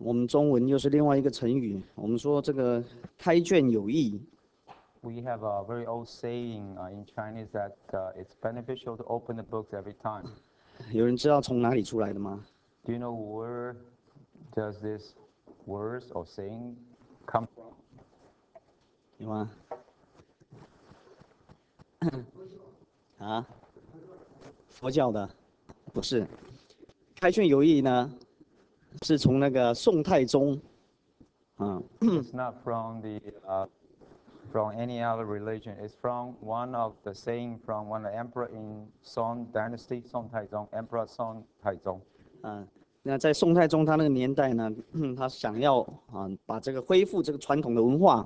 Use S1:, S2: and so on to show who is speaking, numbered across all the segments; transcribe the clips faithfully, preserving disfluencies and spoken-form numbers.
S1: 我们中文又是另外一个成语，我们说这个开卷有益。
S2: We have a very old saying uh, in Chinese that uh, it's beneficial to open the books every time.
S1: 有人知道从哪里出来的吗？
S2: Do you know where does this words or saying come from?
S1: 有吗？啊，佛教的，不是。开卷有益呢，是从那个宋太宗，啊，
S2: It's not from the uh, from any other religion. It's from one of the saying from one of the emperor in Song Dynasty, Song Taizong, Emperor Song Taizong.
S1: 啊，那在宋太宗他那个年代呢，他想要啊把这个恢复这个传统的文化。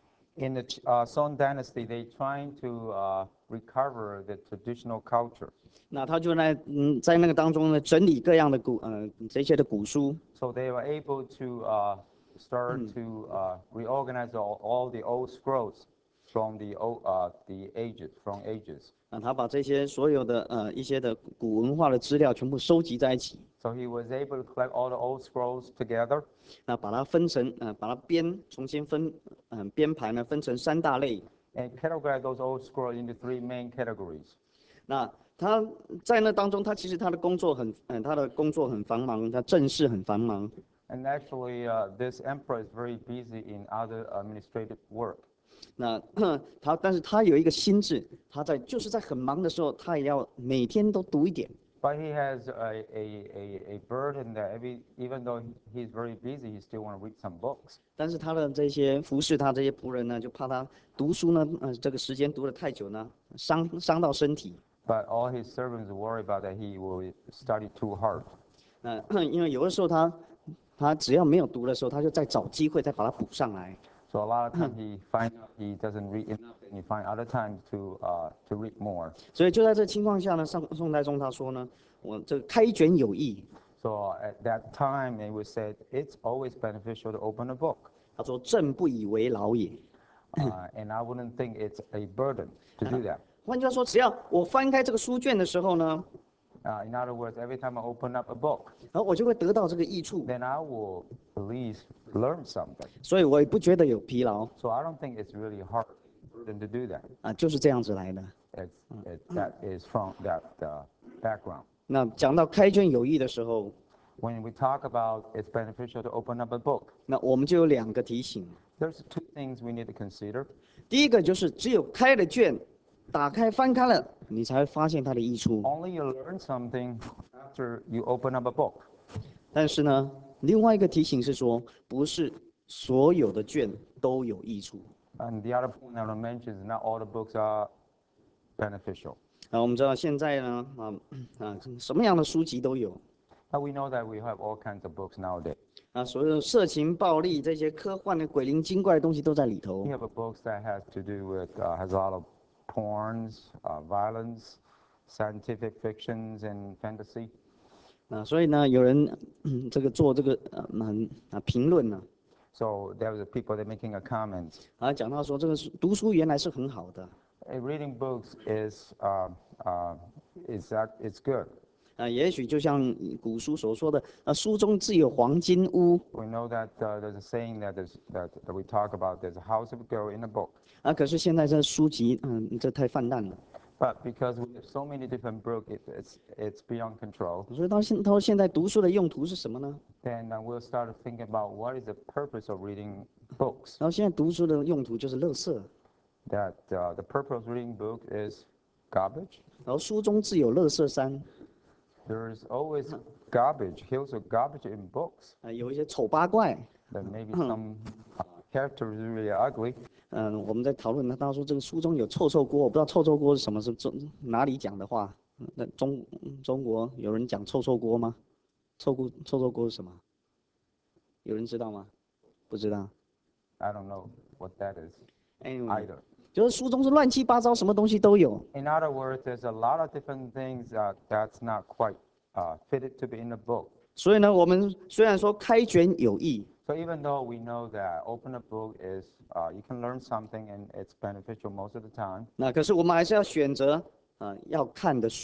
S2: In the uh, Song Dynasty, they trying to uh, recover the traditional culture.
S1: 那他就在嗯在那个当中呢整理各样的古呃这些的古书。
S2: So they were able to uh, start to uh, reorganize all, all the old scrolls from the old, uh, the ages, from ages.
S1: 啊，他把这些所有的呃一些的古文化的资料全部收集在一起。
S2: So he was able to collect all the old scrolls together.
S1: 那把它分成呃把它编重新分嗯、呃、编排呢分成三大类。
S2: And categorize those old scrolls into three main categories.
S1: 那他在那当中，他其实他的工作很嗯、呃、他的工作很繁忙，他政事很繁忙。
S2: And actually, uh, this emperor is very busy in other administrative work.
S1: 那他，但是他有一个心智，他在就是在很忙的时候，他也要每天都读一点。
S2: But he has a, a, a, a burden that every, even though he's very busy, he still want to read some books.
S1: 但是他的这些服侍他这些仆人呢，就怕他读书呢，呃，这个时间读得太久呢，伤伤到身体。
S2: But all his servants worry about that he will study too hard.
S1: 那因为有的时候他他只要没有读的时候，他就再找机会再把它补上来。
S2: So a lot of times he find out he doesn't read enough, and he find other times to uh, to read more.
S1: 所以就在这情况下呢，宋宋太宗他说呢，我这个开卷有益。
S2: So at that time, it was said it's always beneficial to open a book.
S1: 他说朕不以为劳也。
S2: Uh, and I wouldn't think it's a burden to do that.
S1: 换句话说，只要我翻开这个书卷的时候呢，
S2: Uh, in other words, every time I open up a book,
S1: 然后我就会得到这个益处，
S2: then I will at least learn something.
S1: 所以我也不觉得有疲劳
S2: So I don't think it's really hard burden to do that.
S1: 啊，就是这样子来的。
S2: It's, it, that is from that uh, background.
S1: 那讲到开卷有益的时候，
S2: When we talk about it's beneficial to open up a book,
S1: 那我们就有两个提醒。
S2: there's two things we need to consider.
S1: 第一个就是只有开了卷，打开翻开了，你才会发现它的益处。
S2: Only you learn something after you open up a book.
S1: 但是呢，另外一个提醒是说，不是所有的卷都有益处。
S2: And the other point I want to mention is not all the books are beneficial.
S1: 啊，我们知道现在呢，啊啊，什么样的书籍都有。
S2: But we know that we have all kinds of books nowadays.
S1: 啊，所有的色情、暴力这些科幻的鬼灵精怪的东西都在里头
S2: We。have a books that has to do with uh, has a lot of porns, uh, violence, scientific fictions, and fantasy.
S1: 啊，所以呢，有人嗯这个做这个呃很啊评论呢，
S2: So there was people that making a comment.
S1: 啊讲到说这个是读书原来是很好的，
S2: Uh, reading books is uh, uh, is that it's good.
S1: 啊，也许就像古书所说的，啊书中自有黄金屋，
S2: We know that uh, there's a saying that, is, that that we talk about. There's a house of gold in a book.
S1: 啊，可是现在这书籍，嗯，这太泛滥了，
S2: But because we have so many different books, it, it's it's beyond control.
S1: 所以到现到现在读书的用途是什么呢？
S2: Then uh, we'll start to think about what is the purpose of reading books.
S1: 然后现在读书的用途就是垃圾，
S2: That uh, the purpose of reading book is garbage.
S1: 然后书中自有垃圾山，
S2: There's always garbage, hills of garbage in books.
S1: 啊，有一些丑八怪，
S2: There may be some uh, characters really ugly.
S1: 嗯，我们在讨论呢，他说这个书中有臭臭锅，我不知道臭臭锅是什么，是中哪里讲的话？那中中国有人讲臭臭锅吗？臭锅臭臭锅是什么？有人知道吗？不知道。
S2: I don't know what that is
S1: Anyway，
S2: either.
S1: 就是书中是乱七八糟，什么东西都有。
S2: In other words, there's a lot of different things uh, that's not quite uh, fitted to be in the book.
S1: 所以呢，我们虽然说开卷有益，
S2: So even though we know that open a book is, uh, you can learn something and it's beneficial most of the time,
S1: 那可是我们还是要选择啊、要看的书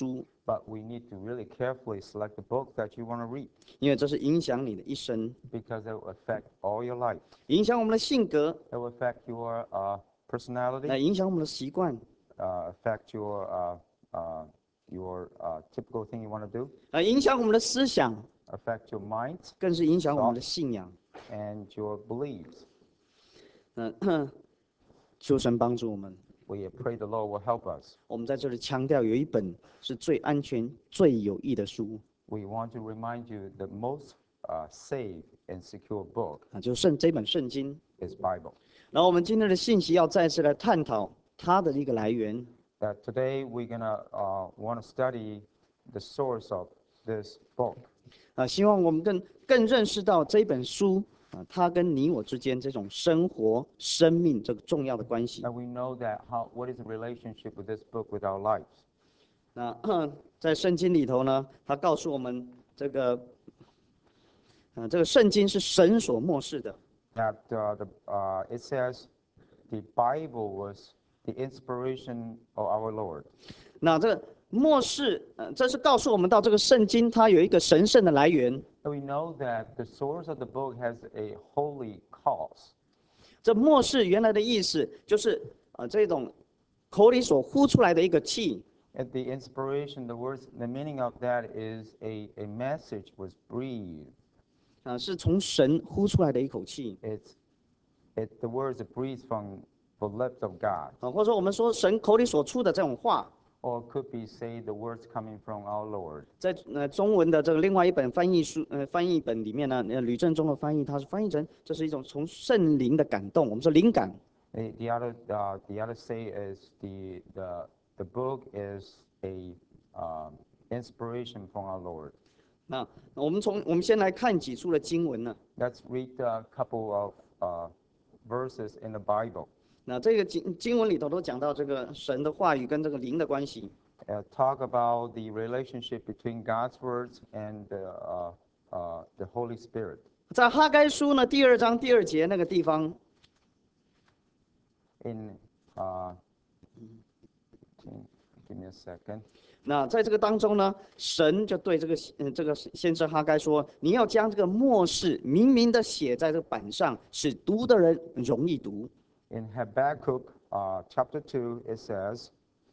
S2: but we need to really carefully select the book that you want to read
S1: 因为这是影响你的一生，
S2: because it will affect all your life.
S1: 影响我们的性格，
S2: It will affect your uh,
S1: 来
S2: personality,
S1: 影响我们的习惯，
S2: uh, affect your uh, uh, your uh, typical thing you want to do,
S1: 啊，影响我们的思想，
S2: affect your mind
S1: 更是影响我们的
S2: thoughts
S1: 信仰。
S2: and your beliefs.
S1: 嗯，求神帮助我们。
S2: We pray the Lord will help us.
S1: 我们在这里强调，有一本是最安全、最有益的书
S2: We want to remind you the most uh, safe and secure book
S1: 啊，就是圣这本圣经。
S2: is Bible.
S1: 然后我们今天的信息要再次来探讨它的一个来源。
S2: That today we're gonna uh, want to study the source of this book.
S1: 啊，希望我们更更认识到这本书啊，它跟你我之间这种生活、生命这个重要的关系。
S2: And we know that how what is the relationship with this book with our lives.
S1: 那在圣经里头呢，它告诉我们这个，啊，这个圣经是神所漠视的。
S2: That uh, the uh, it says the Bible was the inspiration of our Lord.
S1: 那这个漠视，呃，这是告诉我们到这个圣经它有一个神圣的来源。
S2: And we know that the source of the book has a holy cause.
S1: 这漠视原来的意思就是啊、呃，这种口里所呼出来的一个气。
S2: And the inspiration, the words, the meaning of that is a, a message was breathed.
S1: 啊、是从神呼出来的一口气。
S2: It's it the words are breathed from the lips of God.
S1: 啊，或者说我们说神口里所出的这种话，
S2: Or it could be say the words coming from our Lord.
S1: 在呃中文的这个另外一本翻译书呃翻译本里面呢，呃吕正中的翻译，它是翻译成这是一种从圣灵的感动，我们说灵感。
S2: The, the other uh, the other say is the the the book is a um, inspiration from our Lord.
S1: 那我们从我们先来看几处的经文呢。
S2: Let's read a couple of uh, verses in the Bible.
S1: 那这个经经文里头都讲到这个神的话语跟这个灵的关系。
S2: Uh, talk about the relationship between God's words and the uh, uh, the Holy Spirit.
S1: 在哈该书呢第二章第二节那个地方，
S2: In uh, give me a second.
S1: 那在这个当中呢，神就对这个嗯这个先知哈该说：“你要将这个默示明明的写在这个板上，使读的人容易读。”
S2: In Habakkuk uh, chapter two, it says,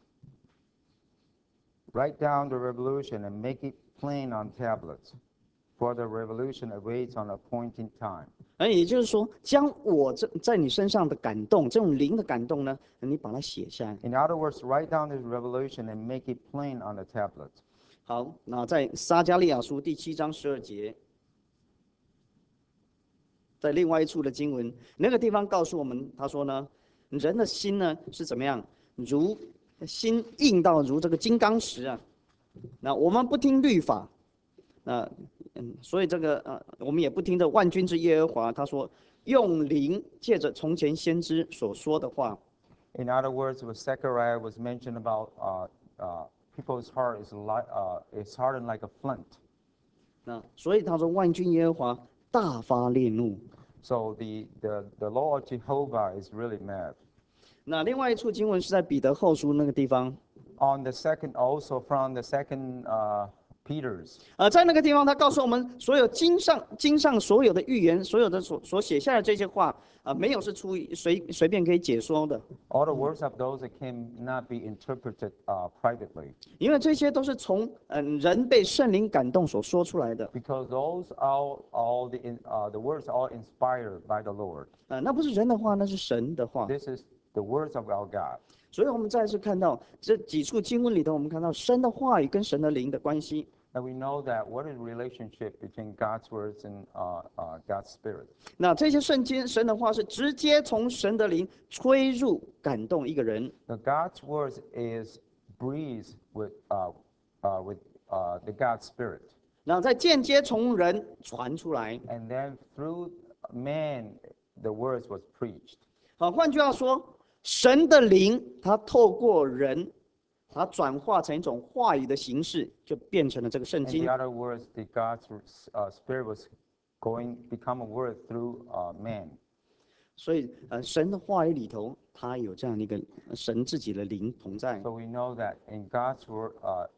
S2: "Write down the revolution and make it plain on tablets, for the revolution awaits on appointed time."
S1: 而也就是说，将我这在你身上的感动，这种灵的感动呢，你把它写下来。
S2: In other words, write down this revelation and make it plain on the tablet.
S1: 好，那在撒迦利亚书第七章十二节，在另外一处的经文，那个地方告诉我们，他说呢，人的心呢是怎么样？如心硬到如这个金刚石啊。那我们不听律法，那嗯，所以这个呃，我们也不听这万军之耶和华他说用灵借着从前先知所说的话。
S2: In other words, what Zechariah was mentioned about, uh, uh, people's heart is like uh, is hardened like a flint.
S1: 那所以他说万军耶和华大发烈怒。
S2: So the, the, the law of Jehovah is really mad.
S1: 那另外一处经文是在彼得后书那个地方，
S2: On the second, also from the second uh, Peter's,
S1: 呃，在那个地方，他告诉我们，所有经上经上所有的预言，所有的所所写下的这些话，啊、没有是出于随随便可以解说的，
S2: all the words of those that cannot be interpreted uh, privately,
S1: 因为这些都是从嗯、人被圣灵感动所说出来的，
S2: because those are all the in, uh, the words are inspired by the Lord.
S1: 啊、那不是人的话，那是神的话。
S2: This is the words of our God.
S1: 所以我们再次看到这几处经文里头，我们看到神的话语跟神的灵的关系。
S2: And we know that what is the relationship between God's words and uh, uh, God's spirit.
S1: 那这些圣经神的话是直接从神的灵吹入感动一个人。
S2: The God's words is breathed with uh, uh, with uh, the God's spirit,
S1: 然后再间接从人传出来。
S2: and then through man, the words was preached.
S1: 好，换句话说，神的灵它透过人，它转化成一种话语的形式，就变成了这个圣
S2: In
S1: 经
S2: the。other words, the God's uh, spirit was going become a word through uh, man.
S1: 所以，呃，神的话语里头，它有这样的一个呃神自己的灵同在。
S2: So we know that in God's word, uh,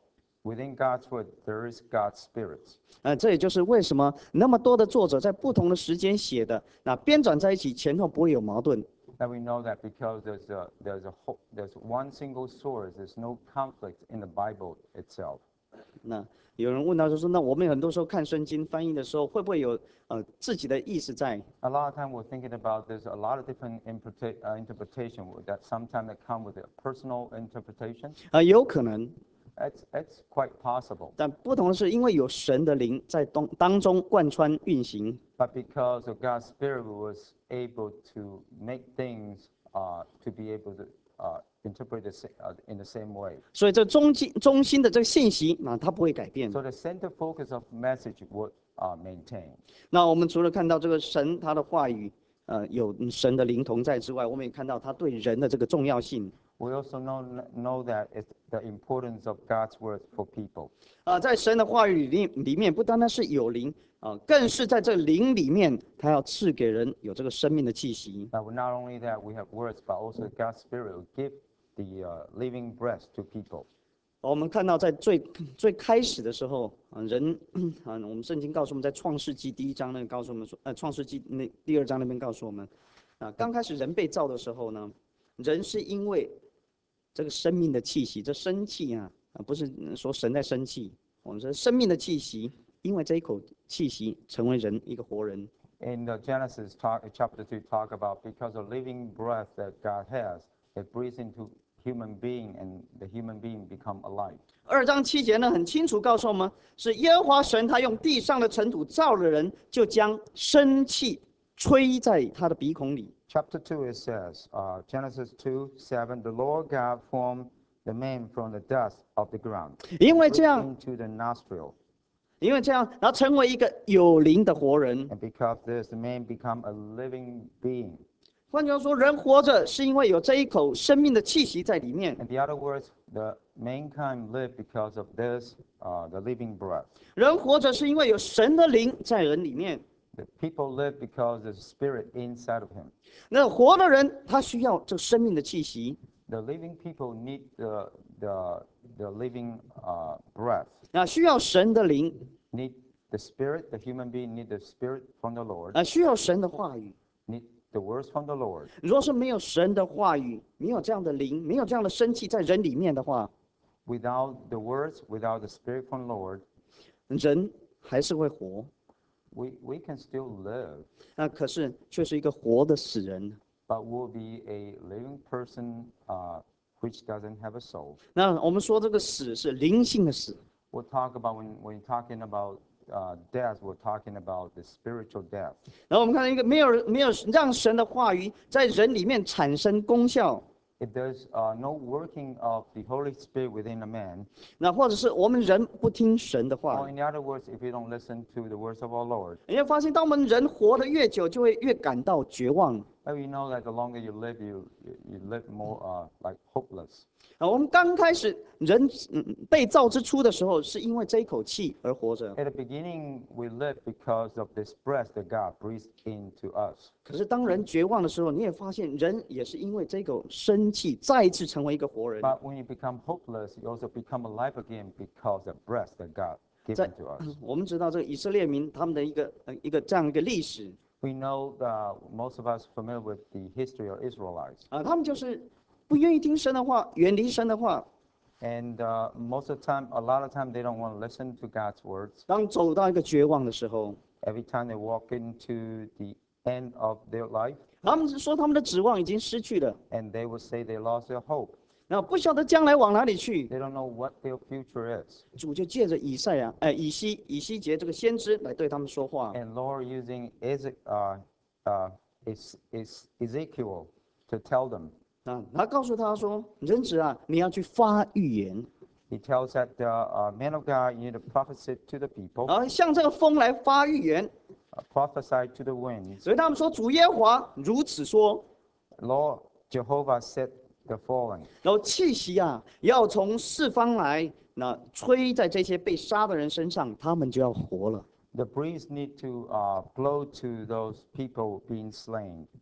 S2: Within God's word, there is God's spirit.
S1: 呃，这也就是为什么那么多的作者在不同的时间写的，那编纂在一起，前后不会有矛盾。
S2: And we know that because there's a there's a whole, there's one single source. There's no conflict in the Bible itself.
S1: 那有人问到，就说，那我们很多时候看圣经翻译的时候，会不会有呃自己的意思在？
S2: A lot of time we're thinking about there's a lot of different interpreta- uh, interpretation that sometimes that come with a personal interpretation.
S1: 啊、有可能，
S2: It's it's quite possible.
S1: 但不同的是，因为有神的灵在当当中贯穿运行，
S2: But because of God's Spirit, we was able to make things uh, to be able to uh, interpret the, sa- uh, in the same way.
S1: 所以这中心中心的这个信息，那它不会改变。
S2: So the center focus of message would uh, maintain.
S1: 那我们除了看到这个神他的话语，呃，有神的灵同在之外，我们也看到他对人的这个重要性。
S2: We also know know that it's the importance of God's word for people.
S1: 啊、在神的话语里里面，不单单是有灵啊、更是在这灵里面，他要赐给人有这个生命的气息。
S2: Now, not only that we have words, but also God's Spirit will give the uh, living breath to people.
S1: 我们看到在最最开始的时候，啊，人啊，我们圣经告诉我们在创世纪第一章那个告诉我们说，呃，创世纪那第二章那边告诉我们，啊，刚开始人被造的时候呢，人是因为这个生命的气息，这生气啊，啊，不是说神在生气，我们说生命的气息，因为这一口气息成为人一个活人。
S2: In the Genesis talk, chapter two, talk about because of living breath that God has, it breathes into human being, and the human being become alive.
S1: 二章七节呢，很清楚告诉我们，是耶和华神他用地上的尘土造了人，就将生气吹在他的鼻孔里。
S2: Chapter two, it says, uh, Genesis two, seven, the Lord God formed the man from the dust of the ground,
S1: 因为
S2: breathed
S1: 这样，
S2: into the nostril,
S1: 因为这样，然后成为一个有灵的活人。
S2: and because this, the man become a living being.
S1: 换句话说，人活着是因为有这一口生命的气息在里面。
S2: In the other words, the mankind live because of this, uh, the living breath.
S1: 人活着是因为有神的灵在人里面。
S2: The people live because there's spirit inside of him.
S1: 那活的人他需要这生命的气息，
S2: The living people need the, the, the living uh, breath,
S1: 啊，需要神的灵，
S2: need the spirit, the human being need the spirit from the Lord,
S1: 啊，需要神的话语。
S2: need the words from the Lord.
S1: 若是没有神的话语，没有这样的灵，没有这样的生气在人里面的话，
S2: Without the words, without the spirit from the Lord,
S1: 人还是会活，
S2: we, we can still live,
S1: 那可是却是一个活的死人。
S2: but we'll be a living person uh, which doesn't have a soul.
S1: 那我们说这个死是灵性的死，
S2: We'll talk about when, when talking about uh, death, we're talking about the spiritual death.
S1: 然后我们看到一个没有没有让神的话语在人里面产生功效，
S2: If there's uh, no working of the Holy Spirit within a man,
S1: 那或者是我们人不听神的
S2: or
S1: 话，
S2: in other words, if you don't listen to the words of our Lord,
S1: 你会发现，当我们人活得越久，就会越感到绝望。
S2: well, you know that the longer you live, you, you, you live more uh, like hopeless.
S1: 啊，我们刚开始人嗯被造之初的时候，是因为这一口气而活着。
S2: At the beginning, we live because of this breath that God breathed into us.
S1: 可是当人绝望的时候，你也发现人也是因为这口生气，再一次成为一个活人。
S2: But when you become hopeless, you also become alive again because of the breath that God given to us.
S1: 我们知道这个以色列民他们的一个呃一个这样一个历史
S2: We know that most of us familiar with the history of Israelites.
S1: 啊，他们就是不愿意听神的话，远离神的话。
S2: And uh, most of the time, a lot of time, they don't want to listen to God's words.
S1: 当走到一个绝望的时候，
S2: Every time they walk into the end of their life,
S1: 他们是说他们的指望已经失去了，
S2: and they will say they lost their hope.
S1: 然后不晓得将来往哪里去。
S2: They don't know what their future is.
S1: 主就借着以赛亚，哎，以西以西结这个先知来对他们说话。
S2: And Lord using Eze- uh, uh, Es- Es- Ezekiel to tell them.
S1: 啊，他告诉他说：“人子啊，你要去发预言，
S2: He tells that the uh, man of God, you need to prophesy to the people,
S1: 啊，向这个风来发预言。
S2: uh, prophesy to the winds.
S1: 所以他们说，主耶和华如此说。
S2: Lord Jehovah said the following.
S1: 然后气息啊，要从四方来，那吹在这些被杀的人身上，他们就要活了。
S2: The breeze need to uh, blow to those people being slain.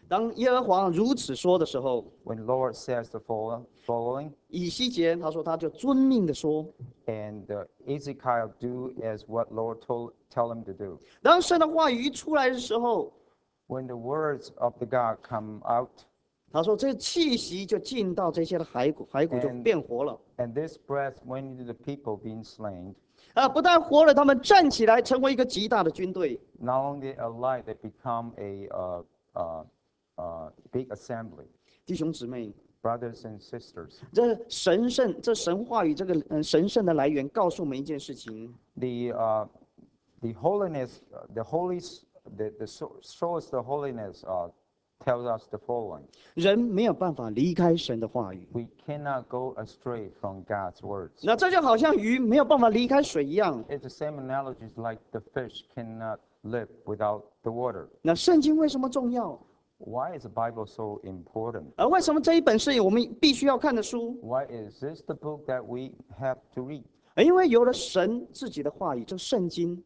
S1: 当耶和华如此说的时候，
S2: when Lord says the follow- following,
S1: 以西结他说他就遵命的说，
S2: and uh, Ezekiel do as what Lord told tell him to do.
S1: 当神的话语一出来的时候，
S2: When the words of the God come out,
S1: 他说这气息就进到这些的骸骨，骸骨就
S2: And-
S1: 变活了。
S2: and this breath went into the people being slain.
S1: 啊，不但活了，他们站起来成为一个极大的军队。
S2: Not only alive, they become a uh, uh, uh, big assembly,
S1: 弟兄姊妹，
S2: brothers and sisters.
S1: 这神圣，这神话语这个嗯神圣的来源，告诉我们一件事情：
S2: The uh, the holiness, uh, the holy, s- the the so- source, the holiness uh, tells us the following:
S1: 人没有办法离开神的话语。
S2: we cannot go astray from God's words.
S1: 那这就好像鱼没有办法离开水一样。
S2: It's the same analogy like the fish cannot live without the water.
S1: 那圣经为什么重要？
S2: Why is the Bible so important?
S1: 而为什么这一本是我们必须要看的书？
S2: Why is this the book that we have to read?
S1: 因为有了神自己的话语，这圣经，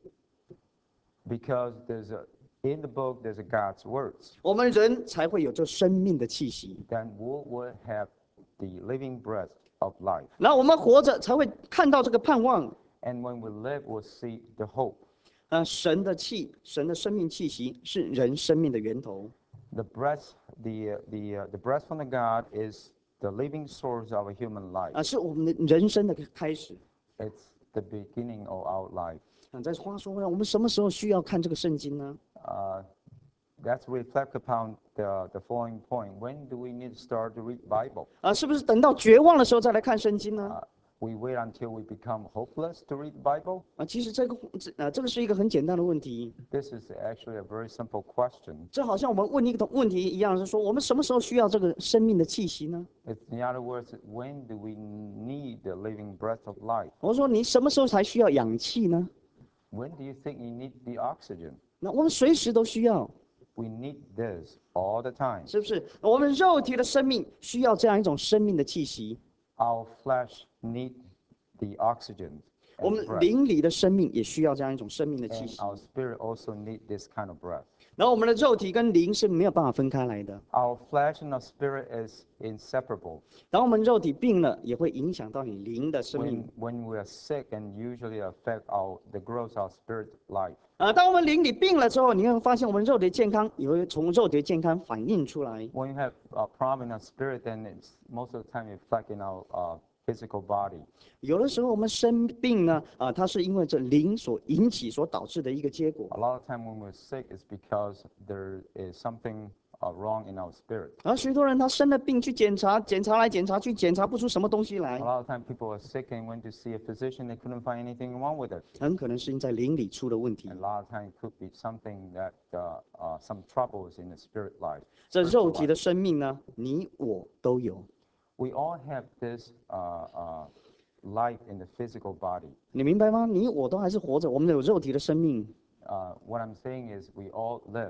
S2: Because there's a in the book there's a God's words.
S1: 我们人才会有这生命的气息。
S2: Then we will have the living breath of life.
S1: 然后我们活着才会看到这个盼望。
S2: And when we live, we'll see the hope.
S1: 啊，神的气，神的生命气息是人生命的源头。
S2: The breath, the uh, the uh, the breath from the God is the living source of a human life.
S1: 啊，是我们的人生的开始。
S2: It's the beginning of our life.
S1: 啊，在话说回来，我们什么时候需要看这个圣经呢？
S2: Uh, let's reflect upon the the following point. When do we need to start to read Bible?
S1: 啊，是不是等到绝望的时候再来看圣经呢？
S2: Uh, we wait until we become hopeless to read Bible?
S1: 啊，其实这个这啊，这个是一个很简单的问题。
S2: This is actually a very simple question.
S1: 这好像我们问一个问题一样，是说我们什么时候需要这个生命的气息呢？
S2: It's, in other words, when do we need the living breath of life?
S1: 我说你什么时候才需要氧气呢？
S2: When do you think you need the oxygen?
S1: 那我们随时都需要，
S2: We need this all the time.
S1: 是不是？我们肉体的生命需要这样一种生命的气息，
S2: Our flesh need the oxygen
S1: 我
S2: and
S1: 们
S2: breath.
S1: 灵里的生命也需要这样一种生命的气
S2: And
S1: 息。
S2: our spirit also need this kind of breath.
S1: 然后我们的肉体跟灵是没有办法分开来的。
S2: Our flesh and our spirit is inseparable.
S1: 当我们肉体病了，也会影响到你灵的生
S2: When,
S1: 命。
S2: when we are sick and usually affect our, the growth of our spirit life.
S1: 啊，当我们灵里病了之后，你会发现我们肉体健康也会从肉体健康反映出来。
S2: When you have a problem in our spirit, then it's most of the time reflect in our uh, physical body.
S1: 有的时候我们生病呢，啊，它是因为这灵所引起、所导致的一个结果。
S2: A lot of time when we're sick, it's because there is something uh, wrong in our spirit.
S1: 而许多人他生了病去检查，检查来检查去，检查不出什么东西来
S2: A，lot of time people are sick and went to see a physician, they couldn't find anything wrong with it.
S1: 很可能是因在灵里出了问题
S2: A。lot of time it could be something that uh, uh, some troubles in the spirit life.
S1: 这
S2: spiritual
S1: 肉体
S2: life.
S1: 的生命呢，你我都有。
S2: We all have this uh, uh, life in the physical body.
S1: 你明白吗？你我都还是活着，我们有肉体的生命。
S2: Uh, what I'm saying is we all live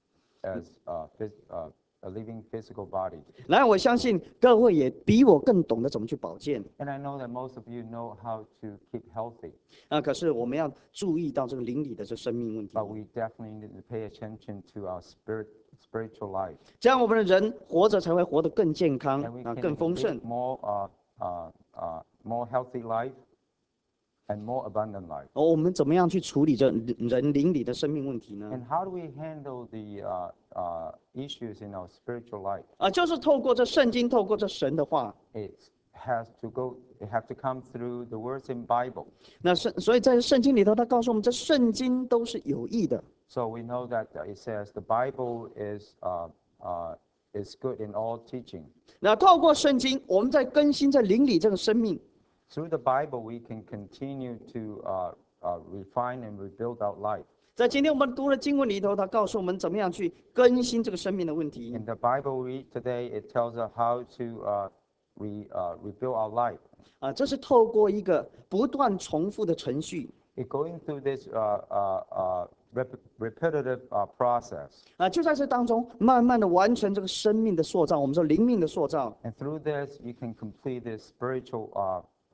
S2: as uh, phys- uh, a living physical body.
S1: 然后我相信各位也比我更懂得怎么去保健
S2: And I know that most of you know how to keep healthy,
S1: 啊。可是我们要注意到这个灵里的这生命问题，
S2: but we definitely need to pay attention to our spirit, spiritual life.
S1: 这样我们的人活着才会活得更健康
S2: And we
S1: 啊，
S2: can
S1: 更丰盛
S2: live。more, uh, uh, uh, more healthy life and more abundant life.
S1: 而我们怎么样去处理这人灵里的生命问题呢？
S2: And how do we handle the uh, uh, issues in our spiritual life?
S1: 啊，就是透过这圣经，透过这神的话。
S2: It has to go, it have to come through the words in Bible.
S1: 那圣，所以在圣经里头，他告诉我们，这圣经都是有益的。
S2: So we know that uh, it says the Bible is, uh, uh, is good in all teaching.
S1: 那透过圣经，我们在更新在灵里这个生命。
S2: Through the Bible, we can continue to uh, uh, refine and rebuild our life.
S1: 在今天我们读的经文里头，他告诉我们怎么样去更新这个生命的问题
S2: In the Bible we read today, it tells us how to uh, re, uh, rebuild our life.
S1: 啊，这是透过一个不断重复的程序
S2: It going through this uh, uh, uh, rep- repetitive uh, process.
S1: 啊，就在这当中，慢慢的完成这个生命的塑造，我们说灵命的塑造
S2: And through this, you can complete this spiritual uh,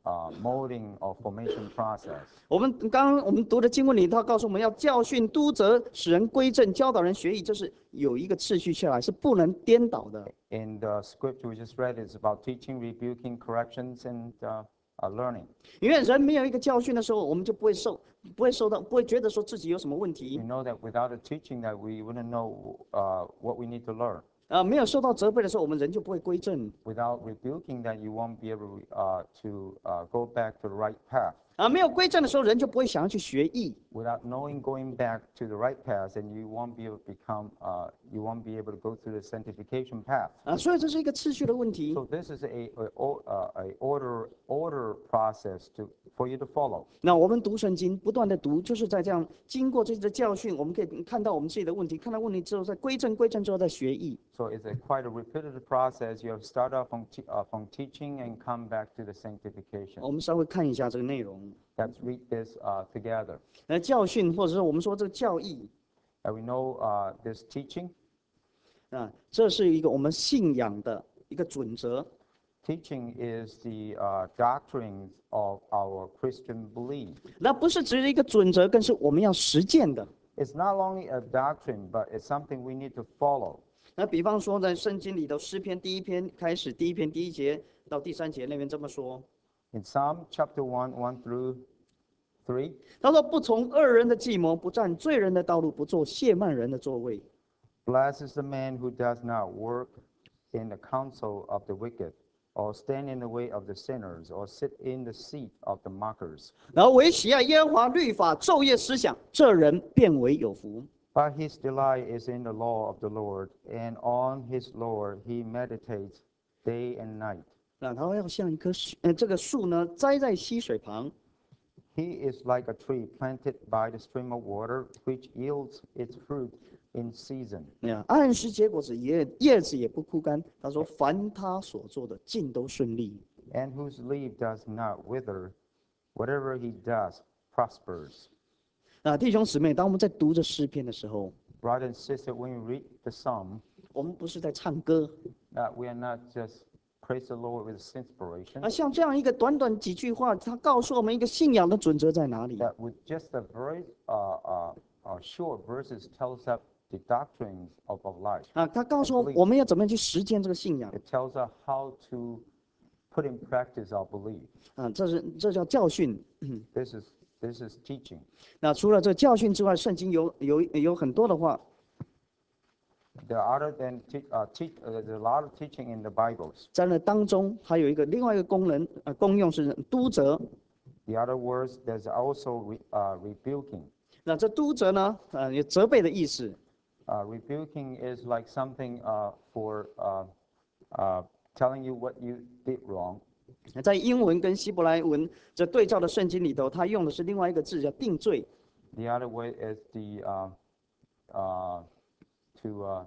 S2: uh, molding or formation process.
S1: 我们刚刚我们读的经文里，他告诉我们要教训、督责、使人归正、教导人学艺，这是有一个次序下来，是不能颠倒的。
S2: In the scripture we just read, it's about teaching, rebuking, corrections, and uh, uh, learning.
S1: 因为人没有一个教训的时候，我们就不会受，不会受到，不会觉得说自己有什么问题。
S2: We know that without a teaching, that we wouldn't know uh, what we need to learn.
S1: 啊，没有受到责备的时候，我们人就不会归正。
S2: Without rebuking, that you won't be able uh, to uh, go back to the right path.
S1: 啊，没有归正的时候，人就不会想要去学艺。
S2: Without knowing going back to the right path, and you won't be able to become, uh, you won't be able to go through the sanctification path.
S1: 啊，所以这是一个次序的问题。
S2: So this is a, a, o- uh, a order order process to for you to follow.
S1: 那我们读圣经，不断的读，就是在这样经过这些的教训，我们可以看到我们自己的问题，看到问题之后再归正，归正之后再学艺。
S2: So it's a quite a repetitive process. You have to start off from, te- uh, from teaching and come back to the sanctification.
S1: 我们稍微看一下这个内容。
S2: Let's read this uh, together.
S1: 那教训，或者是我们说这个教义
S2: And we know uh, this teaching.
S1: 啊，这是一个我们信仰的一个准则。
S2: Teaching is the uh, doctrines of our Christian belief.
S1: 那不是只是一个准则，更是我们要实践的。
S2: It's not only a doctrine, but it's something we need to follow.
S1: 那比方说，在圣经里头，诗篇第一篇开始，第一篇第一节到第三节那边这么说，
S2: In Psalm chapter one, one through three,
S1: 他说：“不从恶人的计谋，不占罪人的道路，不坐亵慢人的座位。
S2: blessed is the man who does not work in the counsel of the wicked, or stand in the way of the sinners, or sit in the seat of the mockers.
S1: 然后唯喜爱耶和华律法，昼夜思想，这人变为有福。
S2: But his delight is in the law of the Lord, and on his law he meditates day and night.
S1: 那他要像一棵树，呃，这个树呢，栽在溪水旁，
S2: He is like a tree planted by the stream of water, which yields its fruit in season,
S1: 那样按时结果子，叶叶子也不枯干。他说，凡他所做的，尽都顺利。
S2: and whose leaf does not wither. Whatever he does prospers.
S1: 那弟兄姊妹，当我们在读这诗篇的时候，
S2: Brother and sister, when you read the psalm,
S1: 我们不是在唱歌，
S2: that we are not just praise the Lord with inspiration,
S1: 而像这样一个短短几句话，它告诉我们一个信仰的准则在哪里。
S2: that with just a very uh, uh, uh, short verses tells us the doctrines of, of life.
S1: 啊，他告诉我我们要怎么样去实践这个信仰
S2: It tells us how to put in practice our belief.
S1: 啊，这是这叫教训。
S2: This is this is teaching.
S1: 那除了这教训之外，圣经有有有很多的话，
S2: There are other than te- uh, te- uh, there's a lot of teaching in the Bibles.
S1: 在那当中还有一个另外一个功能呃功用是督责。
S2: The other words, there's also re, uh, rebuking.
S1: 那这督责呢，呃，有责备的意思。
S2: Uh, rebuking is like something uh, for uh, uh, telling you what you did wrong.
S1: 在英文跟希伯来文这对照的圣经里头，它用的是另外一个字叫定罪。
S2: The other way is the uh, uh, to uh,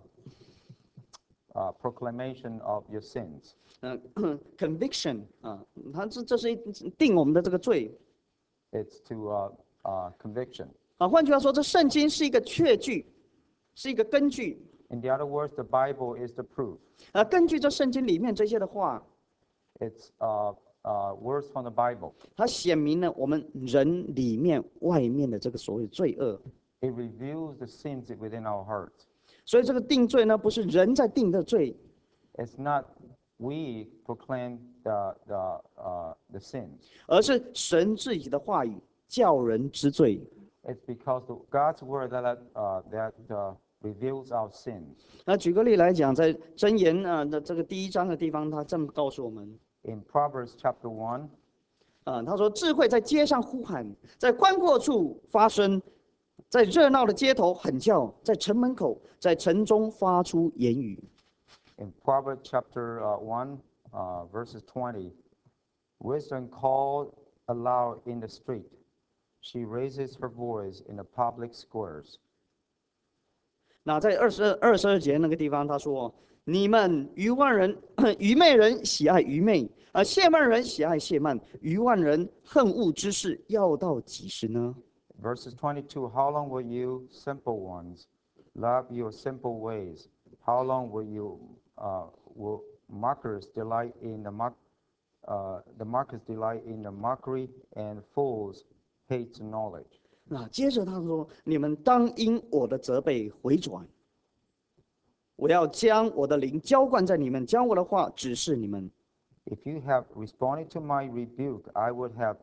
S2: uh, proclamation of your sins.
S1: 嗯、conviction 啊，它这这是一定我们的这个罪
S2: It's to uh, uh, conviction.
S1: 啊。换句话说，这圣经是一个确据，是一个根据
S2: In the other words, the Bible is the proof.
S1: 啊。根据这圣经里面这些的话，
S2: It's uh, uh, words from the Bible.
S1: 它显明了我们人里面、外面的这个所谓罪恶。
S2: It reveals the sins within our hearts.
S1: 所以这个定罪呢，不是人在定的罪，
S2: It's not we proclaim the the uh, the sins.
S1: 而是神自己的话语叫人知罪。
S2: It's because the, God's word that uh, that uh, reveals our sins.
S1: 那举个例来讲，在箴言啊的这个第一章的地方，他这么告诉我们
S2: In Proverbs chapter one,
S1: 啊，他说智慧在街上呼喊，在宽阔处发声，在热闹的街头喊叫，在城门口，在城中发出言语。
S2: in Proverbs chapter uh, one, uh, verses twenty, wisdom called aloud in the street. She raises her voice in the public squares.
S1: 那在二十二二十二节那个地方，他说：“你们愚万人、愚昧人喜爱愚昧，啊，亵慢人喜爱亵慢，愚万人恨恶之事，要到几时呢？”
S2: Verses twenty-two, how long will you, simple ones, love your simple ways? How long will you, uh, will mockers delight in the mock, uh, the mockers delight in the mockery, and fools hate knowledge.
S1: 那接着他说：“你们当因我的责备回转，我要将我的灵浇灌在你们，将我的话指示你们。”
S2: If you have responded to my rebuke, I would have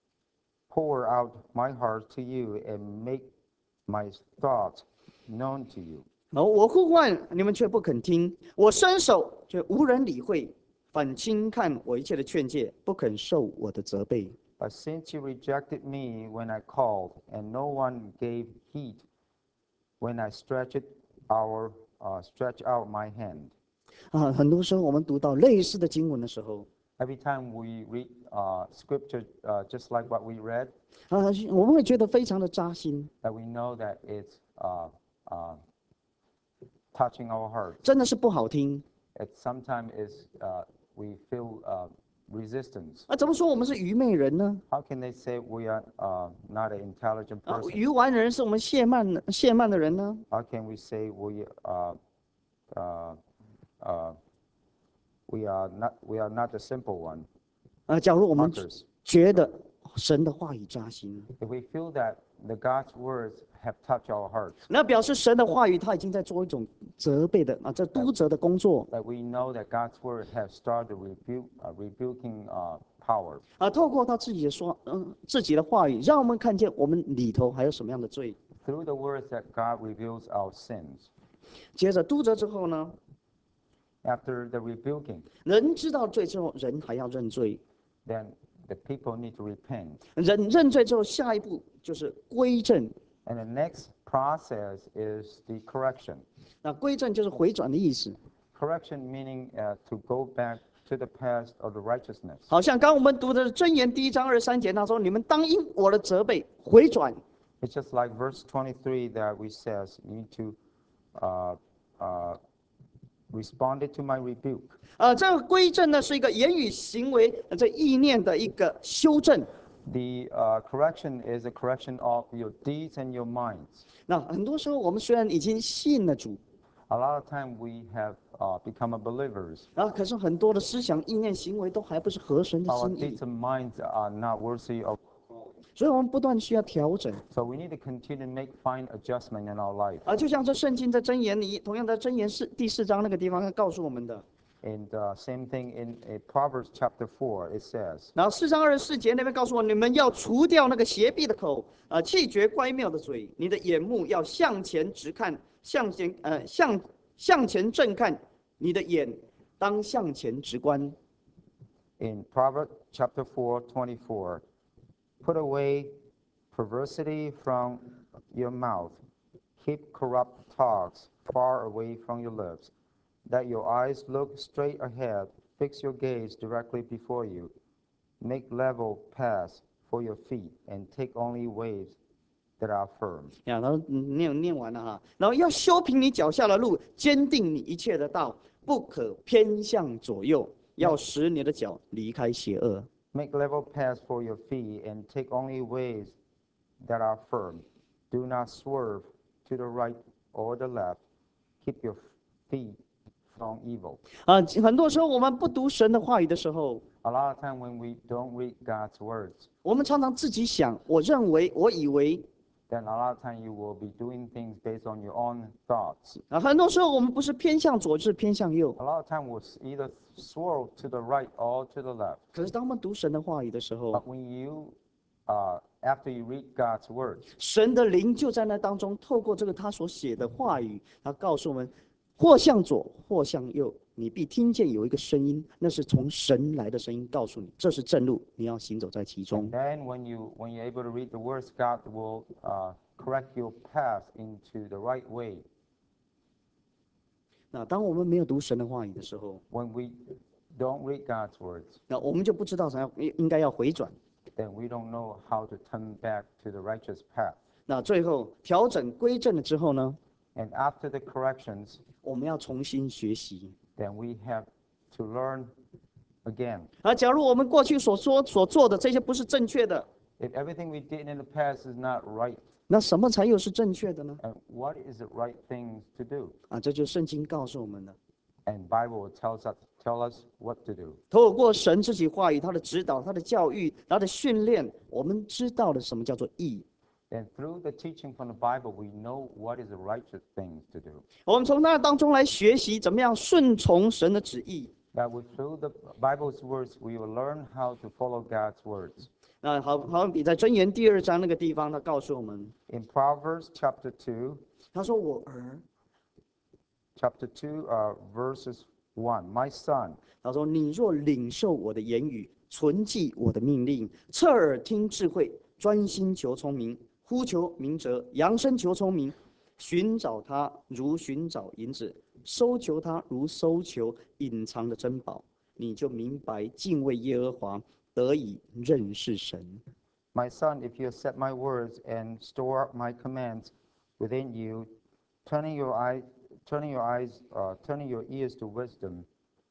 S2: poured out my heart to you and make my thoughts known to you.
S1: 然后我呼唤你们却不肯听，我伸手却无人理会，反轻看我一切的劝诫，不肯受我的责备。
S2: But since you rejected me when I called, and no one gave heed when I stretched our uh, stretched out my hand.
S1: 啊，很多时候我们读到类似的经文的时候，
S2: Every time we read uh, scripture, uh, just like what we read,
S1: 啊，我们会觉得非常的扎心，
S2: that we know that it's uh, uh, touching our heart.
S1: 真的是不好听。
S2: It sometimes is uh, we feel uh, resistance.
S1: 啊，怎么说我们是愚昧人呢？
S2: How can they say we are uh, not an intelligent
S1: 啊，
S2: person?
S1: 愚顽人是我们懈慢的懈慢的人呢？
S2: How can we say we uh, uh, uh, we are not we are not the simple one?
S1: 啊，假如我们
S2: Mockers.
S1: 觉得神的话语扎心，
S2: If we feel that the God's words have touched our hearts,
S1: 那表示神的话语他已经在做一种责备的啊，这督责的工作
S2: that we know that God's word has started rebuke, uh, rebuking uh, power.
S1: 啊，透过他自己的说，嗯，自己的话语，让我们看见我们里头还有什么样的罪。
S2: Through the words that God reveals our sins.
S1: 接着督责之后呢，
S2: After the rebuking,
S1: 人知道罪之后，人还要认罪。
S2: then the people need to repent.
S1: 人认罪之后，下一步就是归正。
S2: And the next process is the correction.
S1: 那归正就是回转的意思。
S2: Correction meaning uh, to go back to the path of the righteousness.
S1: 好像刚我们读的箴言第一章二十三节，他说：“你们当因我的责备回转。”
S2: It's just like verse twenty-three that we says, you need to uh, uh, respond to my rebuke.
S1: 呃，这个归正呢是一个言语行为呃这意念的一个修正。
S2: The uh, correction is a correction of your deeds and your minds.
S1: 那很多时候我们虽然已经信了主，
S2: A lot of time we have uh, become a believers.
S1: 啊，可是很多的思想、意念、行为都还不是合神的
S2: Our
S1: 心意，
S2: deeds and minds are not worthy of.
S1: 所以我们不断需要调整。
S2: So we need to continue to make fine adjustment in our life.
S1: 啊，就像这圣经在箴言里，同样在箴言是第四章那个地方，它告诉我们的。
S2: And uh, same thing in uh, Proverbs chapter four, it says,
S1: 然后四章二十四节那边告诉我，你们要除掉那个邪僻的口，啊，弃绝乖谬的嘴，你的眼目要向前直看，向前呃向向前正看，你的眼当向前直观。
S2: in Proverbs chapter four, twenty-four, put away perversity from your mouth, keep corrupt talks far away from your lips, that your eyes look straight ahead, fix your gaze directly before you, make level paths for your feet, and take only ways that are firm.
S1: 呀，然后嗯念念完了哈，然后要修平你脚下的路，坚定你一切的道，不可偏向左右，要使你的脚离开邪恶。
S2: Make level paths for your feet, and take only ways that are firm. Do not swerve to the right or the left. Keep your feet from evil.
S1: 啊，很多时候我们不读神的话语的时候，
S2: A lot of time when we don't read God's words,
S1: 我们常常自己想，我认为，我以为，
S2: then a lot of time you will be doing things based on your own thoughts.
S1: 啊，很多时候我们不是偏向左，就是偏向右。
S2: A lot of time we'll either swerve to the right or to the left.
S1: 可是当我们读神的话语的时候
S2: But，when you, uh, after you read God's words,
S1: 神的灵就在那当中，透过这个他所写的话语，他告诉我们，或向左，或向右，你必听见有一个声音，那是从神来的声音，告诉你这是正路，你要行走在其中
S2: and。then when you when you're able to read the words, God will uh, correct your path into the right way.
S1: 那当我们没有读神的话语的时候，
S2: When we don't read God's words,
S1: 那我们就不知道怎样应应该要回转。
S2: then we don't know how to turn back to the righteous path.
S1: 那最后调整归正了之后呢，
S2: And after the corrections,
S1: 我们要重新学习。
S2: then we have to learn again.
S1: 而假如我们过去所说所做的这些不是正确的，
S2: If everything we did in the past is not right,
S1: 那什么才又是正确的呢？
S2: and what is the right things to do?
S1: 啊，这就是圣经告诉我们的。
S2: and Bible tells us tell us what to do.
S1: 透过神自己话语、他的指导、他的教育、他的训练，我们知道了什么叫做义。
S2: And through the teaching from the Bible, we know what is the righteous things to do.
S1: 我们从那当中来学习怎么样顺从神的旨意。
S2: That we, through the Bible's words, we will learn how to follow God's words.
S1: 那好，好比在箴言第二章那个地方，他告诉我们，
S2: In Proverbs chapter two,
S1: 他说：“我儿，
S2: chapter two, uh, verses one, my son,
S1: 他说你若领受我的言语，存记我的命令，侧耳听智慧，专心求聪明，呼求明哲，扬声求聪明，寻找他如寻找银子，搜求他如搜求隐藏的珍宝，你就明白敬畏耶和华，得以认识神。”
S2: my son, if you accept my words and store up my commands within you, turning your eye, turning your eyes, uh, turning your ears to wisdom,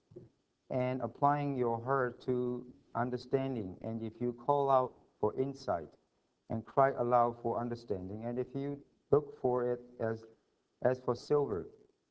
S2: and applying your heart to understanding, and if you call out for insight, and cry aloud for understanding, and if you look for it as as for silver,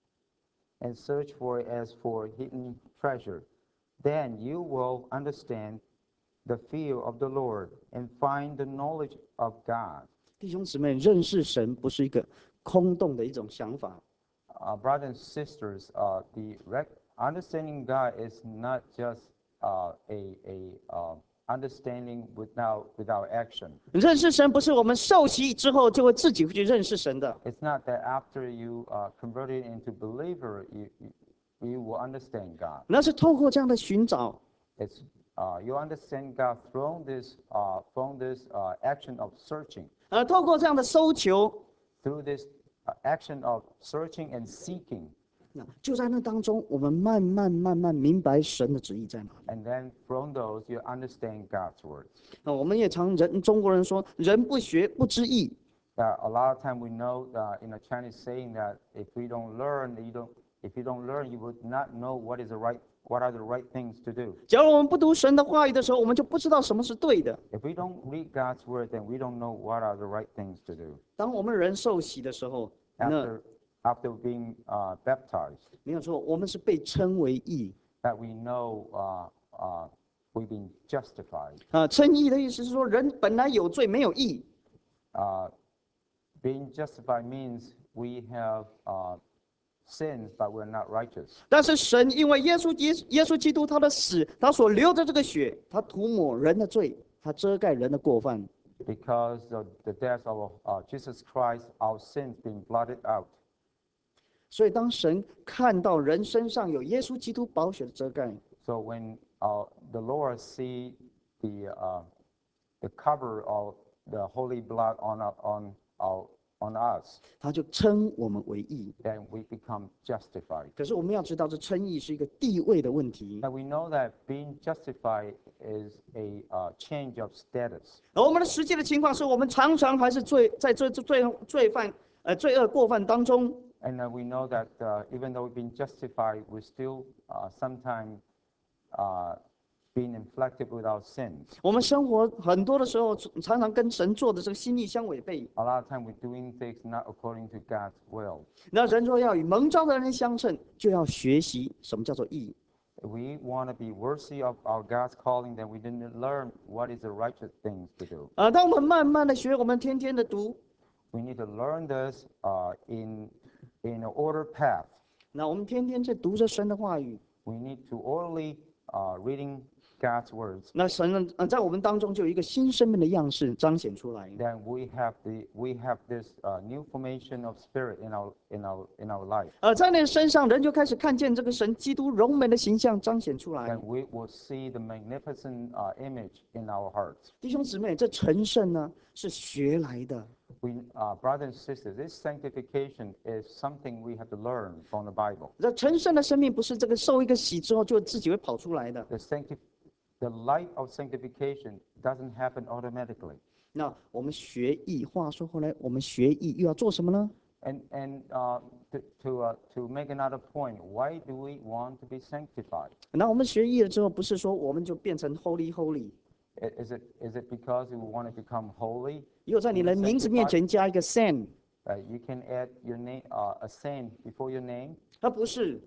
S2: and search for it as for hidden treasure, then you will understand the fear of the Lord and find the knowledge of God.
S1: 弟兄姊妹，认识神不是一个空洞的一种想法，
S2: Uh, brothers and sisters, uh, the rec- understanding God is not just uh, a, a uh, understanding without, without action.
S1: 认识神不是我们受洗之后就会自己去认识神的，
S2: It's not that after you uh, converted into believer, you, you, you will understand God.
S1: 那是透过这样的寻找，
S2: It's, uh, you understand God from this, uh, from this uh, action of searching,
S1: 呃，透过这样的搜求，
S2: through this uh, action of searching and seeking.
S1: 那就在那当中，我们慢慢慢慢明白神的旨意在哪里。
S2: And then from those, you understand God's words.
S1: 那我们也常人中国人说，人不学不知义。
S2: Uh, a lot of time we know uh, in a Chinese saying that if we don't learn, you don't. If you don't learn, you would not know what is the right, what are the right things to do.
S1: 假如我们不读神的话语的时候，我们就不知道什么是对的。
S2: If we don't read God's word, then we don't know what are the right things to do.
S1: 当我们人受洗的时候，那
S2: After after being uh, baptized,
S1: 没有错，我们是被称为义。
S2: that we know uh, uh, we've been justified.
S1: 啊，称义的意思是说，人本来有罪没有义，
S2: Uh, being justified means we have uh, sins, but we're not righteous.
S1: 但是神因为耶稣耶耶稣基督他的死，他所流的这个血，他涂抹人的罪，他遮盖人的过犯。
S2: Because of the death of uh, Jesus Christ, our sins being blotted out.
S1: 所以当神看到人身上有耶稣基督宝血的遮盖，
S2: So when uh, the Lord see the uh, the cover of the holy blood on our, on our, on us,
S1: 他就称我们为义。
S2: then we become justified.
S1: 可是我们要知道，这称义是一个地位的问题。
S2: Now we know that being justified is a uh, change of status.
S1: 而我们的实际的情况是我们常常还是罪在罪罪罪犯呃罪恶过犯当中。
S2: And uh, we know that uh, even though we've been justified, we're still uh, sometimes uh, being inflicted with our sins.
S1: 我们生活很多的时候，常常跟神做的这个心意相违背。
S2: A lot of time we're doing things not according to God's will.
S1: 那人若要与蒙召的人相称，就要学习什么叫做义。
S2: If we want to be worthy of our God's calling, then we didn't learn what is the righteous things to do.
S1: 啊，当我们慢慢的学，我们天天的读，
S2: We need to learn this uh, in in an order path.
S1: 那我们天天在读着神的话语，
S2: We need to orderly uh, reading God's words.
S1: 那神呢，呃，在我们当中就有一个新生命的样式彰显出来。
S2: Then we have the we have this uh, new formation of spirit in our in our in our life.
S1: 呃，在那身上，人就开始看见这个神基督荣美的形象彰显出来
S2: Then。we will see the magnificent uh, image in our hearts.
S1: 弟兄姊妹，这成圣呢是学来的，
S2: We, uh, brothers and sisters, this sanctification is something we have to learn from the Bible.
S1: 这成圣的生命不是这个受一个洗之后就自己会跑出来的。
S2: The sancti- the life of sanctification doesn't happen automatically.
S1: 那我们学艺，话说回来，我们学艺又要做什么呢？
S2: And and uh, to to, uh, to make another point, why do we want to be sanctified?
S1: 那我们学艺了之后，不是说我们就变成 holy holy，
S2: I- Is it is it because we want to become holy?
S1: 又在你的名字面前加一个 san，
S2: Uh, you can add your name, uh, a saint before your name.
S1: 它不是。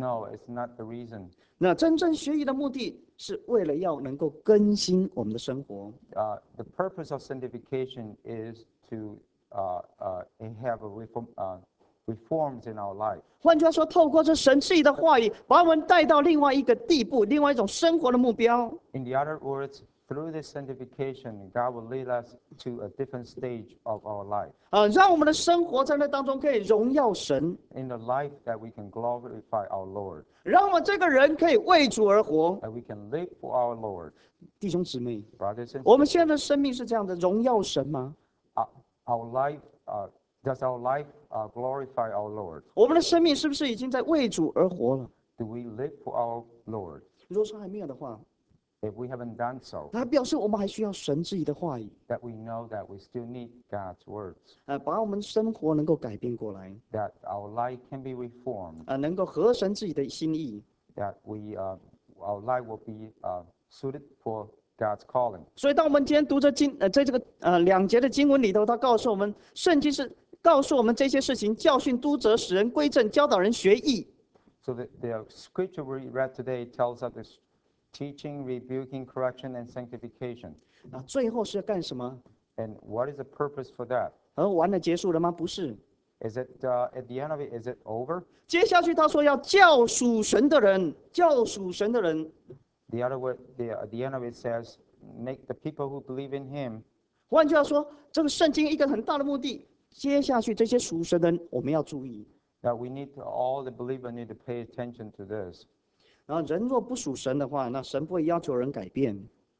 S2: No, it's not the reason.
S1: 那真正学义的目的是为了要能够更新我们的生活。
S2: Uh, the purpose of sanctification is to uh, uh, have a reform, uh, reforms in our life.
S1: 换句话说，透过这神赐予的话语，把我们带到另外一个地步，另外一种生活的目标。
S2: In the other words, through this sanctification, God will lead us to a different stage of our life.
S1: 啊，让我们的生活在那当中可以荣耀神，
S2: In the life that we can glorify our Lord,
S1: 让我们这个人可以为主而活。
S2: that we can live for our Lord.
S1: 弟兄姊妹，
S2: Brothers and
S1: 我们
S2: sisters,
S1: 现在的生命是这样的，荣耀神吗？
S2: uh, our life, uh, does our life uh, glorify our Lord?
S1: 我们的生命是不是已经在为主而活了？
S2: Do we live for our Lord?
S1: 如果说还没有的话，
S2: If we haven't done so,
S1: 它表示我们还需要神自己的话语，
S2: that we know that we still need God's words,
S1: 呃，把我们生活能够改变过来，
S2: that our life can be reformed,
S1: 呃，能够合神自己的心意。
S2: that we, uh, our life will be uh, suited for God's calling.
S1: 所以，当我们今天读这经，呃，在这个呃两节的经文里头，他告诉我们，圣经是告诉我们这些事情，教训、督责、使人归正、教导人学义。
S2: So the, the scripture we read today tells us this teaching, rebuking, correction, and sanctification.
S1: 啊，最后是要干什么？
S2: And what is the purpose for that?
S1: 而完了结束了吗？不是。
S2: Is it, uh, at the end of it, is it over?
S1: 接下去他说要教属神的人，教属神的人。
S2: The other word, the, at the end of it says, make the people who believe in him.
S1: 换句话说，这个圣经一个很大的目的，接下去这些属神的人，我们要注意。
S2: That we need to, all the believer need to pay attention to this.
S1: 然后人若不属神的话，那神不会要求人改变。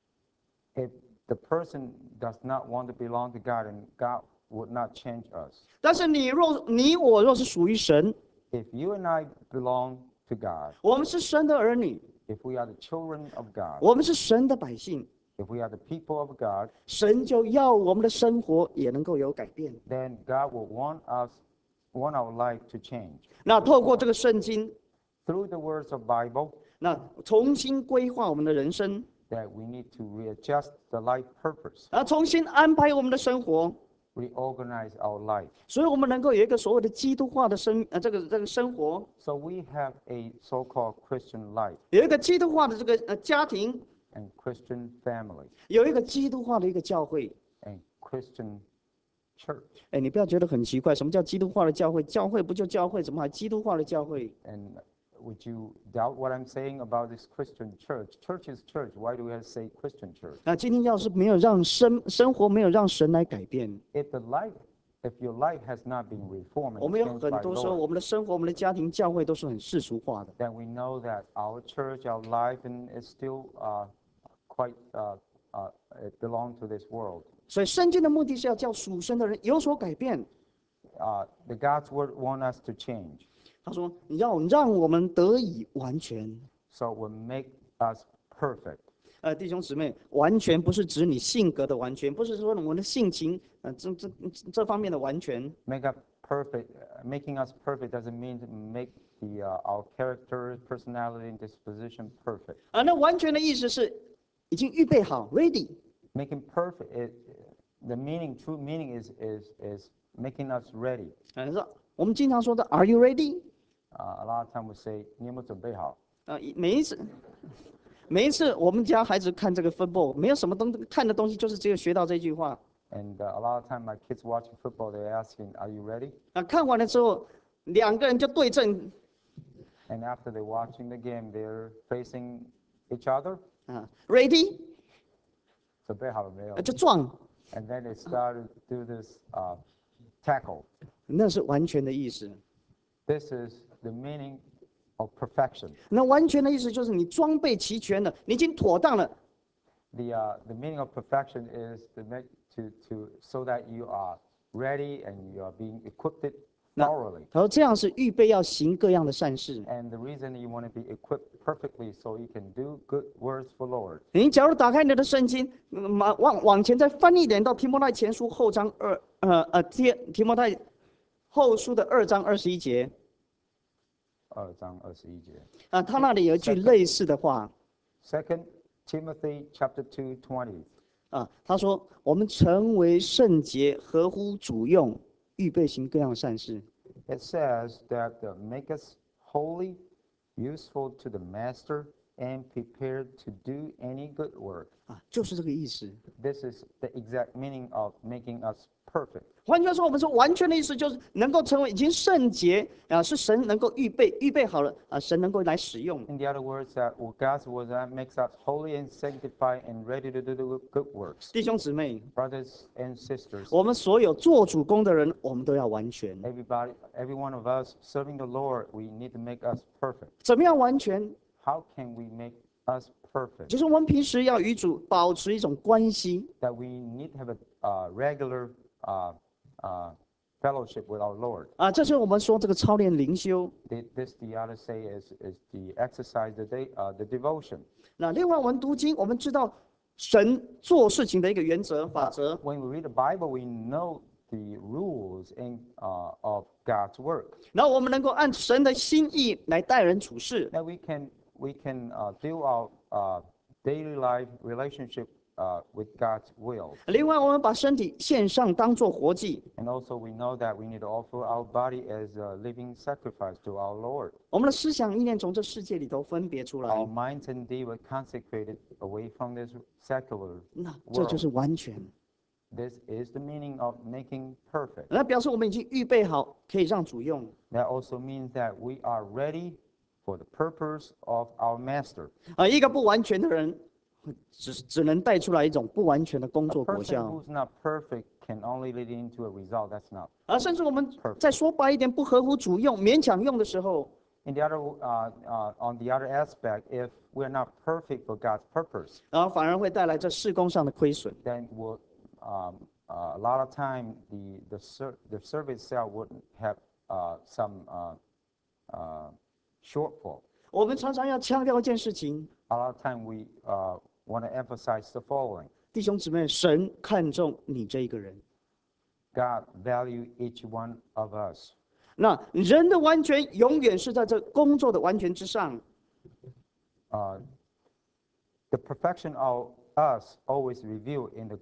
S2: If the person does not want to belong to God, and God would not change us.
S1: 但是你若你我若是属于神，
S2: If you and I belong to God,
S1: 我们是神的儿女，
S2: if we are the children of God,
S1: 我们是神的百姓，
S2: if we are the people of God,
S1: 神就要我们的生活也能够有改变。
S2: then God will want us, want our life to change.
S1: 那透过这个圣经，
S2: Through the words of Bible,
S1: 那重新规划我们的人生，
S2: that we need to readjust the life purpose,
S1: 啊，重新安排我们的生活，
S2: reorganize our life.
S1: 所以我们能够有一个所谓的基督化的生，呃，这个这个生活，
S2: So we have a so-called Christian life
S1: 有一个基督化的这个呃家庭，
S2: and Christian family
S1: 有一个基督化的一个教会。
S2: and Christian church.
S1: 哎，你不要觉得很奇怪，什么叫基督化的教会？教会不就教会，怎么还基督化的教会？
S2: And would you doubt what I'm saying about this Christian church? Church is church. Why do we have to say Christian church?
S1: 那今天要是没有让生生活没有让神来改变，
S2: If the life, if your life has not been reformed
S1: 我
S2: and
S1: 们有
S2: changed
S1: 很
S2: by
S1: 多时候，
S2: Lord,
S1: 我们的生活、我们的家庭、教会都是很世俗化的。
S2: then we know that our church, our life, and is still uh, quite uh, uh, it belong to this world.
S1: 所以圣经的目的是要叫属神的人有所改变。
S2: Uh, the God's word want us to change,
S1: 他说：“要让我们得以完全。
S2: so it will make us perfect. ”
S1: 呃，弟兄姊妹，完全不是指你性格的完全，不是说我们的性情，呃，这这这方面的完全。
S2: Make us perfect. Uh, making us perfect doesn't mean to make the uh, our character, personality, and disposition perfect.
S1: 啊，那完全的意思是已经预备好 ，ready。
S2: Making perfect, it, the meaning, true meaning is is is making us ready.
S1: 啊，是我们经常说的 “Are you ready？”
S2: Uh, a lot of time we say, 你有没有准备好？
S1: 啊，每一次，每一次我们家孩子看这个 football， 没有什么东看的东西，就是只有学到这句话。
S2: And uh, a lot of time my kids watching football, they're asking, are you ready?
S1: 啊，看完了之后，两个人就对阵
S2: And after they're watching the game, they're facing each other.
S1: 啊，ready，
S2: 准备好了没有？
S1: 啊就撞，
S2: And then they started to do this uh, tackle.
S1: 那是完全的意思。
S2: This is the meaning of perfection.
S1: 那完全的意思就是你装备齐全了，你已经妥当了。
S2: The uh, the meaning of perfection is to make to to so that you are ready and you are being equipped thoroughly.
S1: 他说这样是预备要行各样的善事。
S2: And the reason you want to be equipped perfectly so you can do good works for Lord.
S1: 你假如打开你的圣经，嗯往往往前再翻一点到提摩太前书后章二呃呃提提摩太后书的二章二十一节
S2: 二章二十一节。
S1: 啊，他那里有一句类似的话
S2: Second Timothy chapter two twenty.
S1: 啊，他说我们成为圣洁，合乎主用，预备行各样的善事。
S2: It says that uh, make us holy, useful to the master, and prepared to do any good work.
S1: 啊，就是这个意思。
S2: This is the exact meaning of making us perfect.
S1: 换句话说，我们说完全的意思就是能够成为已经圣洁啊，是神能够预备预备好了啊，神能够来使用。
S2: In the other words, that God's word that makes us holy and sanctified and ready to do the good works.
S1: 弟兄姊妹，
S2: Brothers and sisters,
S1: 我们所有做主工的人，我们都要完全。
S2: everybody, every one of us serving the Lord, we need to make us perfect.
S1: 怎么样完全？
S2: How can we make us perfect?
S1: 就是我们平时要与主保持一种关系。
S2: That we need to have a uh, regular uh, uh, fellowship with our Lord.
S1: 啊，这是我们说这个操练灵修。
S2: Th- This, the other say, is, is the exercise, the, day, uh, the devotion.
S1: 那另外我们读经，我们知道神做事情的一个原则法则。
S2: When we read the Bible, we know the rules in, uh, of God's work.
S1: 然后我们能够按神的心意来待人处事。
S2: That we can, we can uh, do our uh, daily life relationship uh, with God's will.
S1: 另外，我们把身体献上，当作活祭。
S2: And also we know that we need to offer our body as a living sacrifice to our Lord.
S1: 我们的思想意念从这世界里头分别出
S2: Our
S1: 来，
S2: minds and deed were consecrated away from this secular
S1: 那这就是
S2: world.
S1: 完全。
S2: This is the meaning of making perfect.
S1: 那表示我们已经预备好，可以让主用。
S2: That also means that we are ready for the purpose of our master.
S1: 啊，一个不完全的人，只只能带出来一种不完全的工
S2: A
S1: 作果
S2: person
S1: 效。
S2: who's not perfect can only lead into a result that's not.
S1: 而甚至我们再说白一点，不合乎主用、勉强用的时候，
S2: In the other, uh, uh, on the other aspect, if we're not perfect for God's purpose,
S1: 然后反而会带来这事工上的亏损。
S2: then we'll, um, uh, a lot of time the the, ser- the service itself would have uh, some uh, uh, shortfall.
S1: 我们常常要强调一件事情，
S2: A lot of time we uh, want to emphasize the following:
S1: 弟兄姊妹，神看重你这一个人。
S2: God value each one of us.
S1: 那人的完全永远是在这工作的完全之上。
S2: Uh, the perfection of us always revealed in the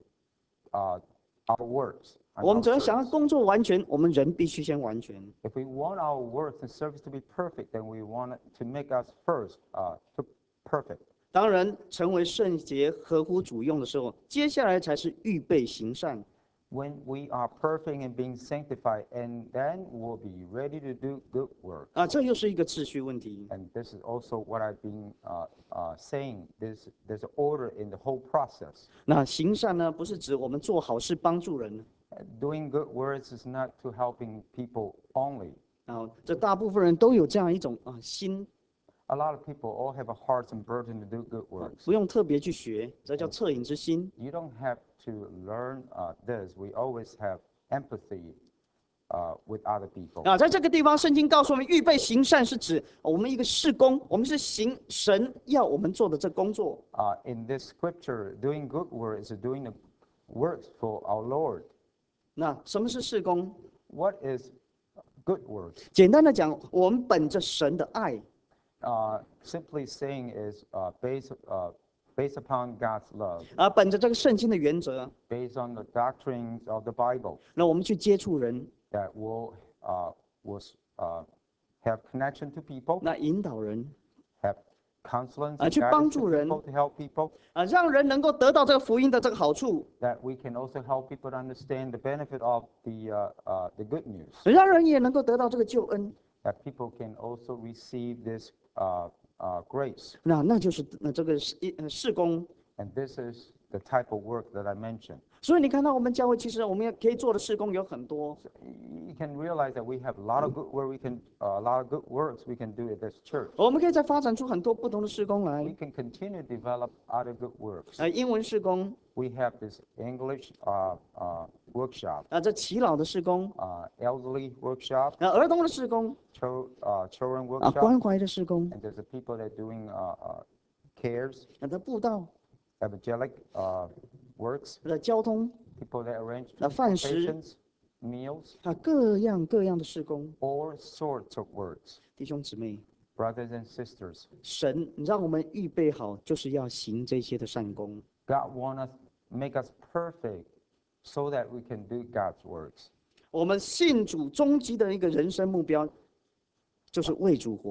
S2: uh, our works. and
S1: 我们
S2: our
S1: 只要想要
S2: service.
S1: 工作完全，我们人必须先完全。
S2: If we want our works and service to be perfect, then we want it to make us first uh, to perfect.
S1: 当然，成为圣洁、合乎主用的时候，接下来才是预备行善。
S2: When we are perfect and being sanctified, and then we'll be ready to do good work.
S1: 啊，这又是一个秩序问题。
S2: And this is also what I've been uh, uh, saying. There's, there's order in the whole process.
S1: 那行善呢，不是指我们做好事帮助人
S2: Uh, Doing good works is not to helping people only.
S1: 啊，这大部分人都有这样一种啊心，
S2: A lot of people all have a heart and burden to do good works.
S1: 不用特别去学，这叫恻隐之心。
S2: You don't have to learn uh, this. We always have empathy uh, with other people.
S1: 啊，在这个地方，圣经告诉我们，预备行善是指我们一个事工，我们是行神要我们做的这工作。
S2: Uh, in this scripture, doing good work is doing the works for our Lord.
S1: 那什么是事工？
S2: What is good works?
S1: 简单的讲，我们本着神的爱，
S2: Uh, simply saying is uh, based, uh, based upon God's love,
S1: 啊，本着这个圣经的原则，
S2: based on the doctrines of the Bible
S1: 那我们去接触人，
S2: that will, uh, will uh, have connection to people,
S1: 那引导人，
S2: have counseling
S1: Ah,
S2: and
S1: 去帮
S2: guidance
S1: 助
S2: to
S1: 人。
S2: people to help people,
S1: 啊，让人能够得到这个福音的这个好处，
S2: that we can also help people to understand the benefit of the, uh, uh, the good news,
S1: 让人也能够得到这个救恩。
S2: that people can also receive this uh, uh, grace.
S1: 那那就是那这个是一呃事工。
S2: And this is the type of work that I mentioned.
S1: 所以你看到我们教会，其实我们也可以做的事工有很多。
S2: You can realize that we have a lot of good work we can, uh, a lot of good works we can do at this church.
S1: 我们可以再发展出很多不同的事工
S2: We
S1: 来。
S2: can continue to develop other good works.
S1: 呃，英文事工，
S2: We have this English uh, uh, workshop,
S1: 啊，这耆老的事工，
S2: uh, elderly workshop,
S1: 啊，儿童的事工，
S2: chil- uh, children
S1: 啊，
S2: workshop,
S1: 关怀的事工，
S2: and there's the people that are doing uh, uh, cares,
S1: 啊，这布道，
S2: evangelic uh, works,
S1: 呃，交通，
S2: people that arrange
S1: 那饭食，
S2: transportations, meals,
S1: 啊，各样各样的事工。
S2: all sorts of works.
S1: 弟兄姊妹，
S2: Brothers and sisters,
S1: 神让我们预备好，就是要行这些的善功。
S2: God wants us, make us perfect so that we can do God's works.
S1: 我们信主终极的一个人生目标，就是为主活。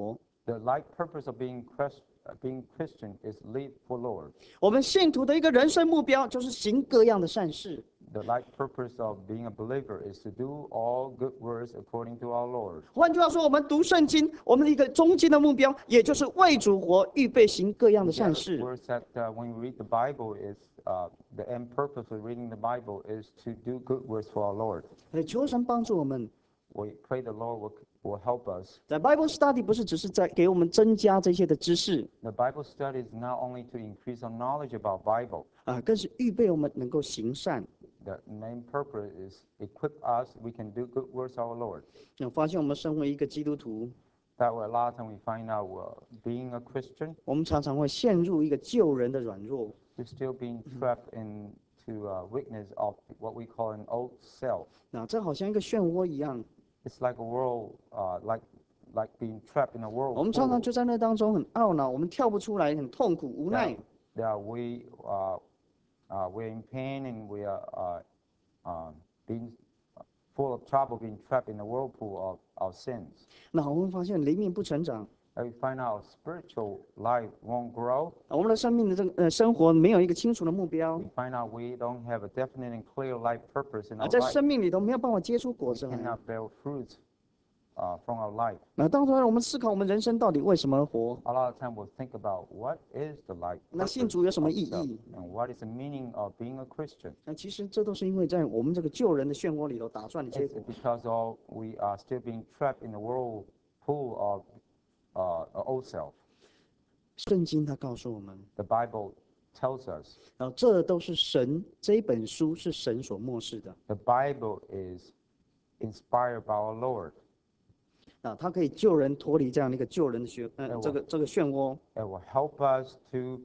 S2: The life purpose of being Christ, uh, being Christian is live for Lord.
S1: 我们信徒的一个人生目标就是行各样的善事。
S2: The life purpose of being a believer is to do all good works according to our Lord.
S1: 换句话说，我们读圣经，我们的一个终极的目标，也就是为主活，预备行各样的
S2: The
S1: 善
S2: other
S1: 事。
S2: words that uh, when we read the Bible is uh, the end purpose of reading the Bible is to do good works for our Lord.
S1: 呃，求神帮助我们，
S2: We pray the Lord will, will help us.
S1: 在 Bible study 不是只是在给我们增加这些的知识
S2: The Bible study is not only to increase our knowledge about Bible.
S1: 啊，更是预备我们能够行善。
S2: The main purpose is equip us. We can do good works for our Lord.
S1: 我发现我们身为一个基督徒，
S2: That way, a lot of time we find out uh, being a Christian,
S1: 我们常常会陷入一个救人的软弱。
S2: we're still being trapped into uh, weakness of what we call an old self.
S1: 那这好像一个漩涡一样，
S2: It's like a world, uh, like like being trapped in a
S1: 我们常常
S2: whirlpool.
S1: 就在那当中很懊恼，我们跳不出来，很痛苦、无奈
S2: That,。that we uh, uh, we're in pain and we are uh, uh, being full of trouble, being trapped in the whirlpool of our sins.
S1: 那我们发现灵命不成长，
S2: And we find our spiritual life won't grow.
S1: 我们的生命的这个呃生活没有一个清楚的目标
S2: We find out we don't have a definite and clear life purpose in
S1: 啊，
S2: our
S1: 在
S2: life.
S1: 生命里头没有办法结出
S2: We
S1: 果子来。
S2: cannot bear fruits uh, from our life.
S1: 那当然，我们思考我们人生到底为什么而活？
S2: A lot of time we'll think about what is the life
S1: 那
S2: purpose
S1: 信主有什么
S2: of
S1: 意
S2: self
S1: 义？
S2: and what is the meaning of being a Christian.
S1: 那其实这都是因为在我们这个救人的漩涡里头打转的结
S2: It's
S1: 果。
S2: because of we are still being trapped in the whirlpool of uh, our old self.
S1: 圣经它告诉我们，
S2: The Bible tells us
S1: 然后这都是神这一本书是神所漠视的
S2: the Bible is inspired by our Lord.
S1: 啊，它可以救人脱离这样的一个救人的漩，呃，
S2: 哎我
S1: 这个这个漩涡。
S2: It will help us to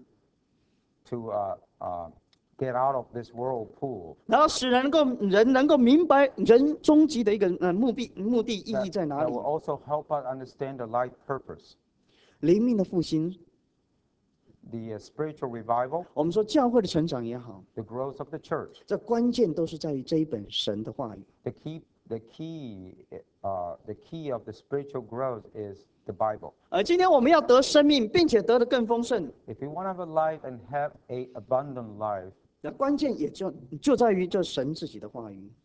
S2: to uh, uh, get out of this whirlpool.
S1: 然后使人能够人能够明白人终极的一个呃目的目的意义
S2: That,
S1: 在哪
S2: that
S1: 里
S2: will。also help us understand the life purpose.
S1: 灵命的复兴，
S2: The uh, spiritual revival,
S1: 我们说教会的成长也好，
S2: the growth of the church.
S1: 这关键都是在于这一本神的话语。
S2: The key, the key, uh, the key of the spiritual growth is the Bible.
S1: 而今天我们要得生命，并且得的更丰盛，
S2: If we want to have a life and have a abundant life,
S1: 那关键也就就在于这神自己的话语。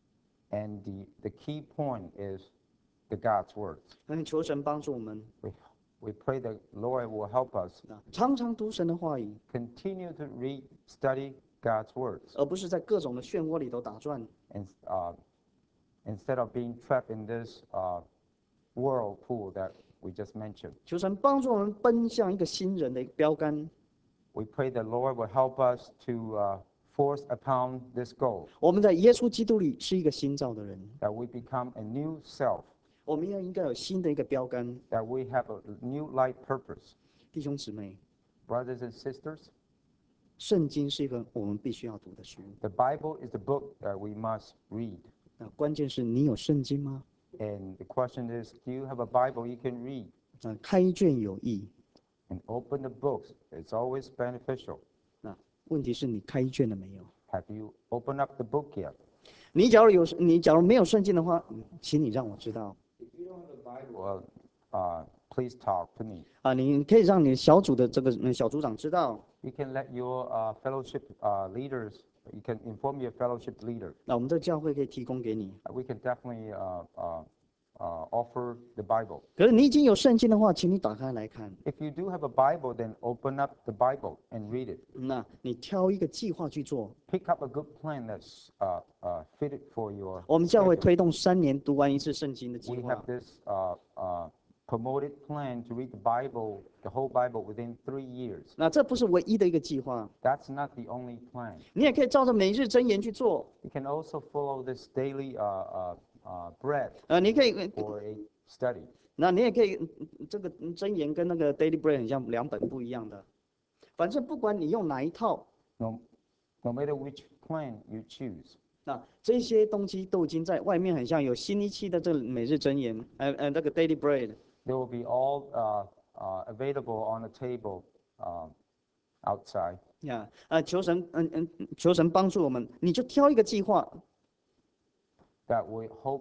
S2: and the, the key point is the God's words.
S1: 那求神帮助我们
S2: We, we pray that Lord will help us
S1: 啊，常常读神的话语，
S2: continue to read, study God's words,
S1: 而不是在各种的漩涡里头打转。
S2: and, uh, instead of being trapped in this uh, whirlpool that we just mentioned.
S1: 求神帮助我们奔向一个新人的一个标杆。
S2: We pray that Lord will help us to uh, force upon this goal,
S1: 我们在耶稣基督里是一个新造的人，
S2: that we become a new self,
S1: 我们要应该有新的一个标杆。
S2: that we have a new life purpose.
S1: 弟兄姊妹，
S2: Brothers and sisters,
S1: 圣经是一个我们必须要读的书。
S2: the Bible is the book that we must read.
S1: 那关键是你有圣经吗？
S2: And the question is, do you have a Bible you can read?
S1: 啊，开卷有益。
S2: And open the books. It's always beneficial.
S1: 那问题是你开卷了没有？
S2: Have you opened up the book yet?
S1: 你假如有，你假如没有圣经的话，嗯请你让我知道
S2: If you don't have a Bible, uh, please talk to me.
S1: 啊，你可以让你小组的这个嗯小组长知道。
S2: You can let your uh, fellowship uh, leaders, you can inform your fellowship leader.
S1: 那我们这个教会可以提供给你。
S2: We can definitely uh, uh, uh, offer the Bible.
S1: 可是你已经有圣经的话，请你打开来看。
S2: If you do have a Bible, then open up the Bible and read it.
S1: 那你挑一个计划去做。
S2: Pick up a good plan that's uh, uh, fitted for your
S1: 我们教会
S2: schedule.
S1: 推动三年读完一次圣经的计
S2: We
S1: 划
S2: have。this uh, uh, promoted plan to read the Bible, the whole Bible within three years.
S1: 那这不是唯一的一个计划，
S2: That's not the only plan.
S1: 你也可以照着每日箴言去做。
S2: You can also follow this daily uh, uh, uh, bread
S1: 呃，你可以，
S2: for a study.
S1: 那你也可以，嗯这个箴言跟那个 Daily Bread 很像，两本不一样的。反正不管你用哪一套，
S2: No, no matter which plan you choose,
S1: 那这些东西都已经在外面很像有新一期的这个每日箴言，呃呃，那个 Daily Bread。
S2: they will be all uh, uh, available on the table um, outside.
S1: 呀，呃，求神，嗯嗯，求神帮助我们，你就挑一个计划，
S2: That we hope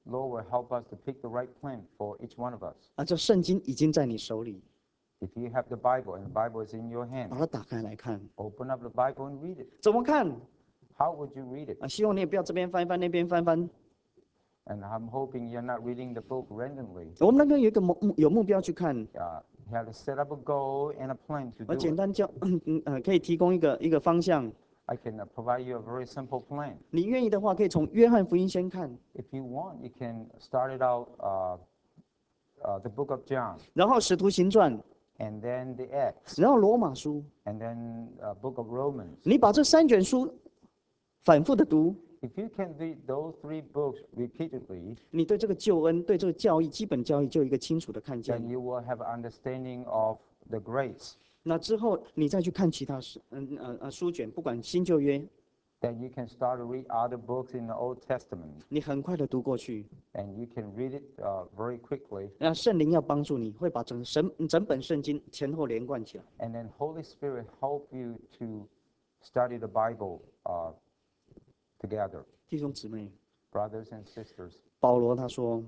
S2: Lord will help us to pick the right plan for each one of us.
S1: 啊，这圣经已经在你手里，
S2: If you have the Bible and the Bible is in your
S1: 把
S2: hand,
S1: 它打开来看，
S2: open up the Bible and read it.
S1: 怎么看？
S2: How would you read it?
S1: 啊，希望你也不要这边翻一翻，那边翻翻。
S2: And I'm hoping you're not reading the book randomly.
S1: 我们那个有一个目有目标去看，
S2: Uh, you have to set up a goal and a plan to
S1: 我
S2: do
S1: 简
S2: it.
S1: 单教，嗯嗯呃，可以提供一个一个方向。
S2: I can uh, provide you a very simple plan.
S1: 你愿意的话，可以从约翰福音先看，
S2: If you want, you can start it out uh, uh, the book of John,
S1: 然后使徒行传，
S2: and then the Acts,
S1: 然后罗马书。
S2: and then uh, book of Romans.
S1: 你把这三卷书反复的读，
S2: If you can read those three books repeatedly,
S1: 你对这个救恩、对这个教义、基本教义就有一个清楚的看
S2: then
S1: 见。
S2: you will have an understanding of the grace.
S1: 那之后你再去看其他书，嗯呃呃书卷，不管新旧约，
S2: Then you can start to read other books in the Old Testament,
S1: 你很快的读过去。
S2: and you can read it uh, very quickly.
S1: 那圣灵要帮助你，会把整神整本圣经前后连贯起来。
S2: And then Holy Spirit help you to study the Bible uh, together,
S1: 弟兄姊妹，
S2: brothers and sisters.
S1: 保罗他说，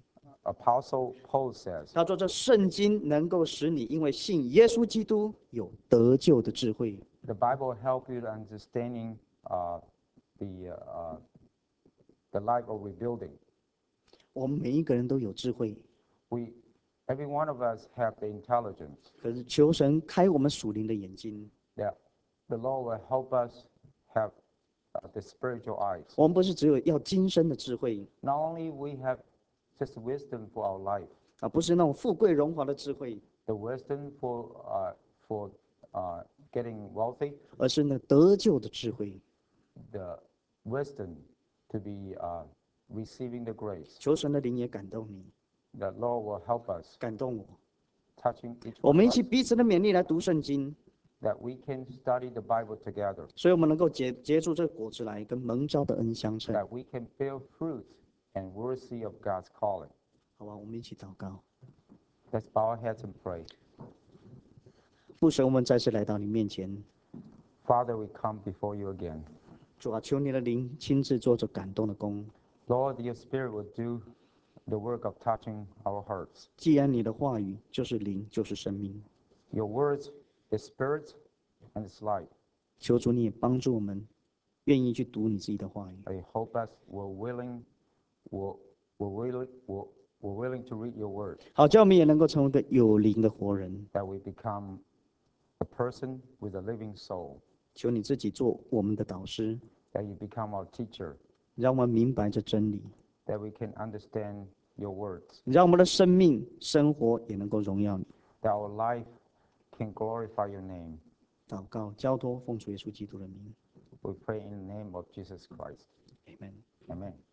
S2: Apostle Paul says,
S1: 他说这圣经能够使你因为信耶稣基督有得救的智慧。
S2: the Bible help you to understanding uh, the uh, the life of rebuilding.
S1: 我们每一个人都有智慧，
S2: We, every one of us have the intelligence
S1: 可是求神开我们属灵的眼睛。
S2: that the Lord will help us have uh, the spiritual eyes.
S1: 我们不是只有要今生的智慧
S2: Not only we have just wisdom for our life,
S1: 啊，不是那种富贵荣华的智慧，
S2: the wisdom for uh, for uh, getting wealthy,
S1: 而是那得救的智慧。
S2: the wisdom to be uh, receiving the grace.
S1: 求神的灵也感动你，
S2: The Lord will help us,
S1: 感动我。
S2: touching each
S1: 我
S2: one
S1: 们一
S2: of
S1: 起
S2: us,
S1: 彼此的勉励来读圣经，
S2: that we can study the Bible together,
S1: 所以我们能够结结出这个果子来，跟蒙召的恩相称。
S2: that we can bear fruit and worthy of God's calling.
S1: 好吧，我们一起祷告。
S2: Let's bow our heads and pray.
S1: 父神，我们再次来到你面前，
S2: Father, we come before you again.
S1: 主啊，求你的灵亲自做着感动的工。
S2: Lord, your Spirit will do the work of touching our hearts.
S1: 既然你的话语就是灵，就是生命，
S2: Your words is spirit and it's life.
S1: 求主你也帮助我们，愿意去读你自己的话语。
S2: I hope us we're willing, we're, we're willing, we're, we're willing to read your word,
S1: 好，叫我们也能够成为一个有灵的活人。
S2: that we become a person with a living soul,
S1: 求你自己做我们的导师，
S2: that you become our teacher,
S1: 让我们明白这真理，
S2: that we can understand your words,
S1: 让我们的生命生活也能够荣耀你。
S2: that our life can glorify your name.
S1: 祷告，交托，奉主耶稣基督的名
S2: We pray in the name of Jesus Christ.
S1: ，Amen。
S2: Amen.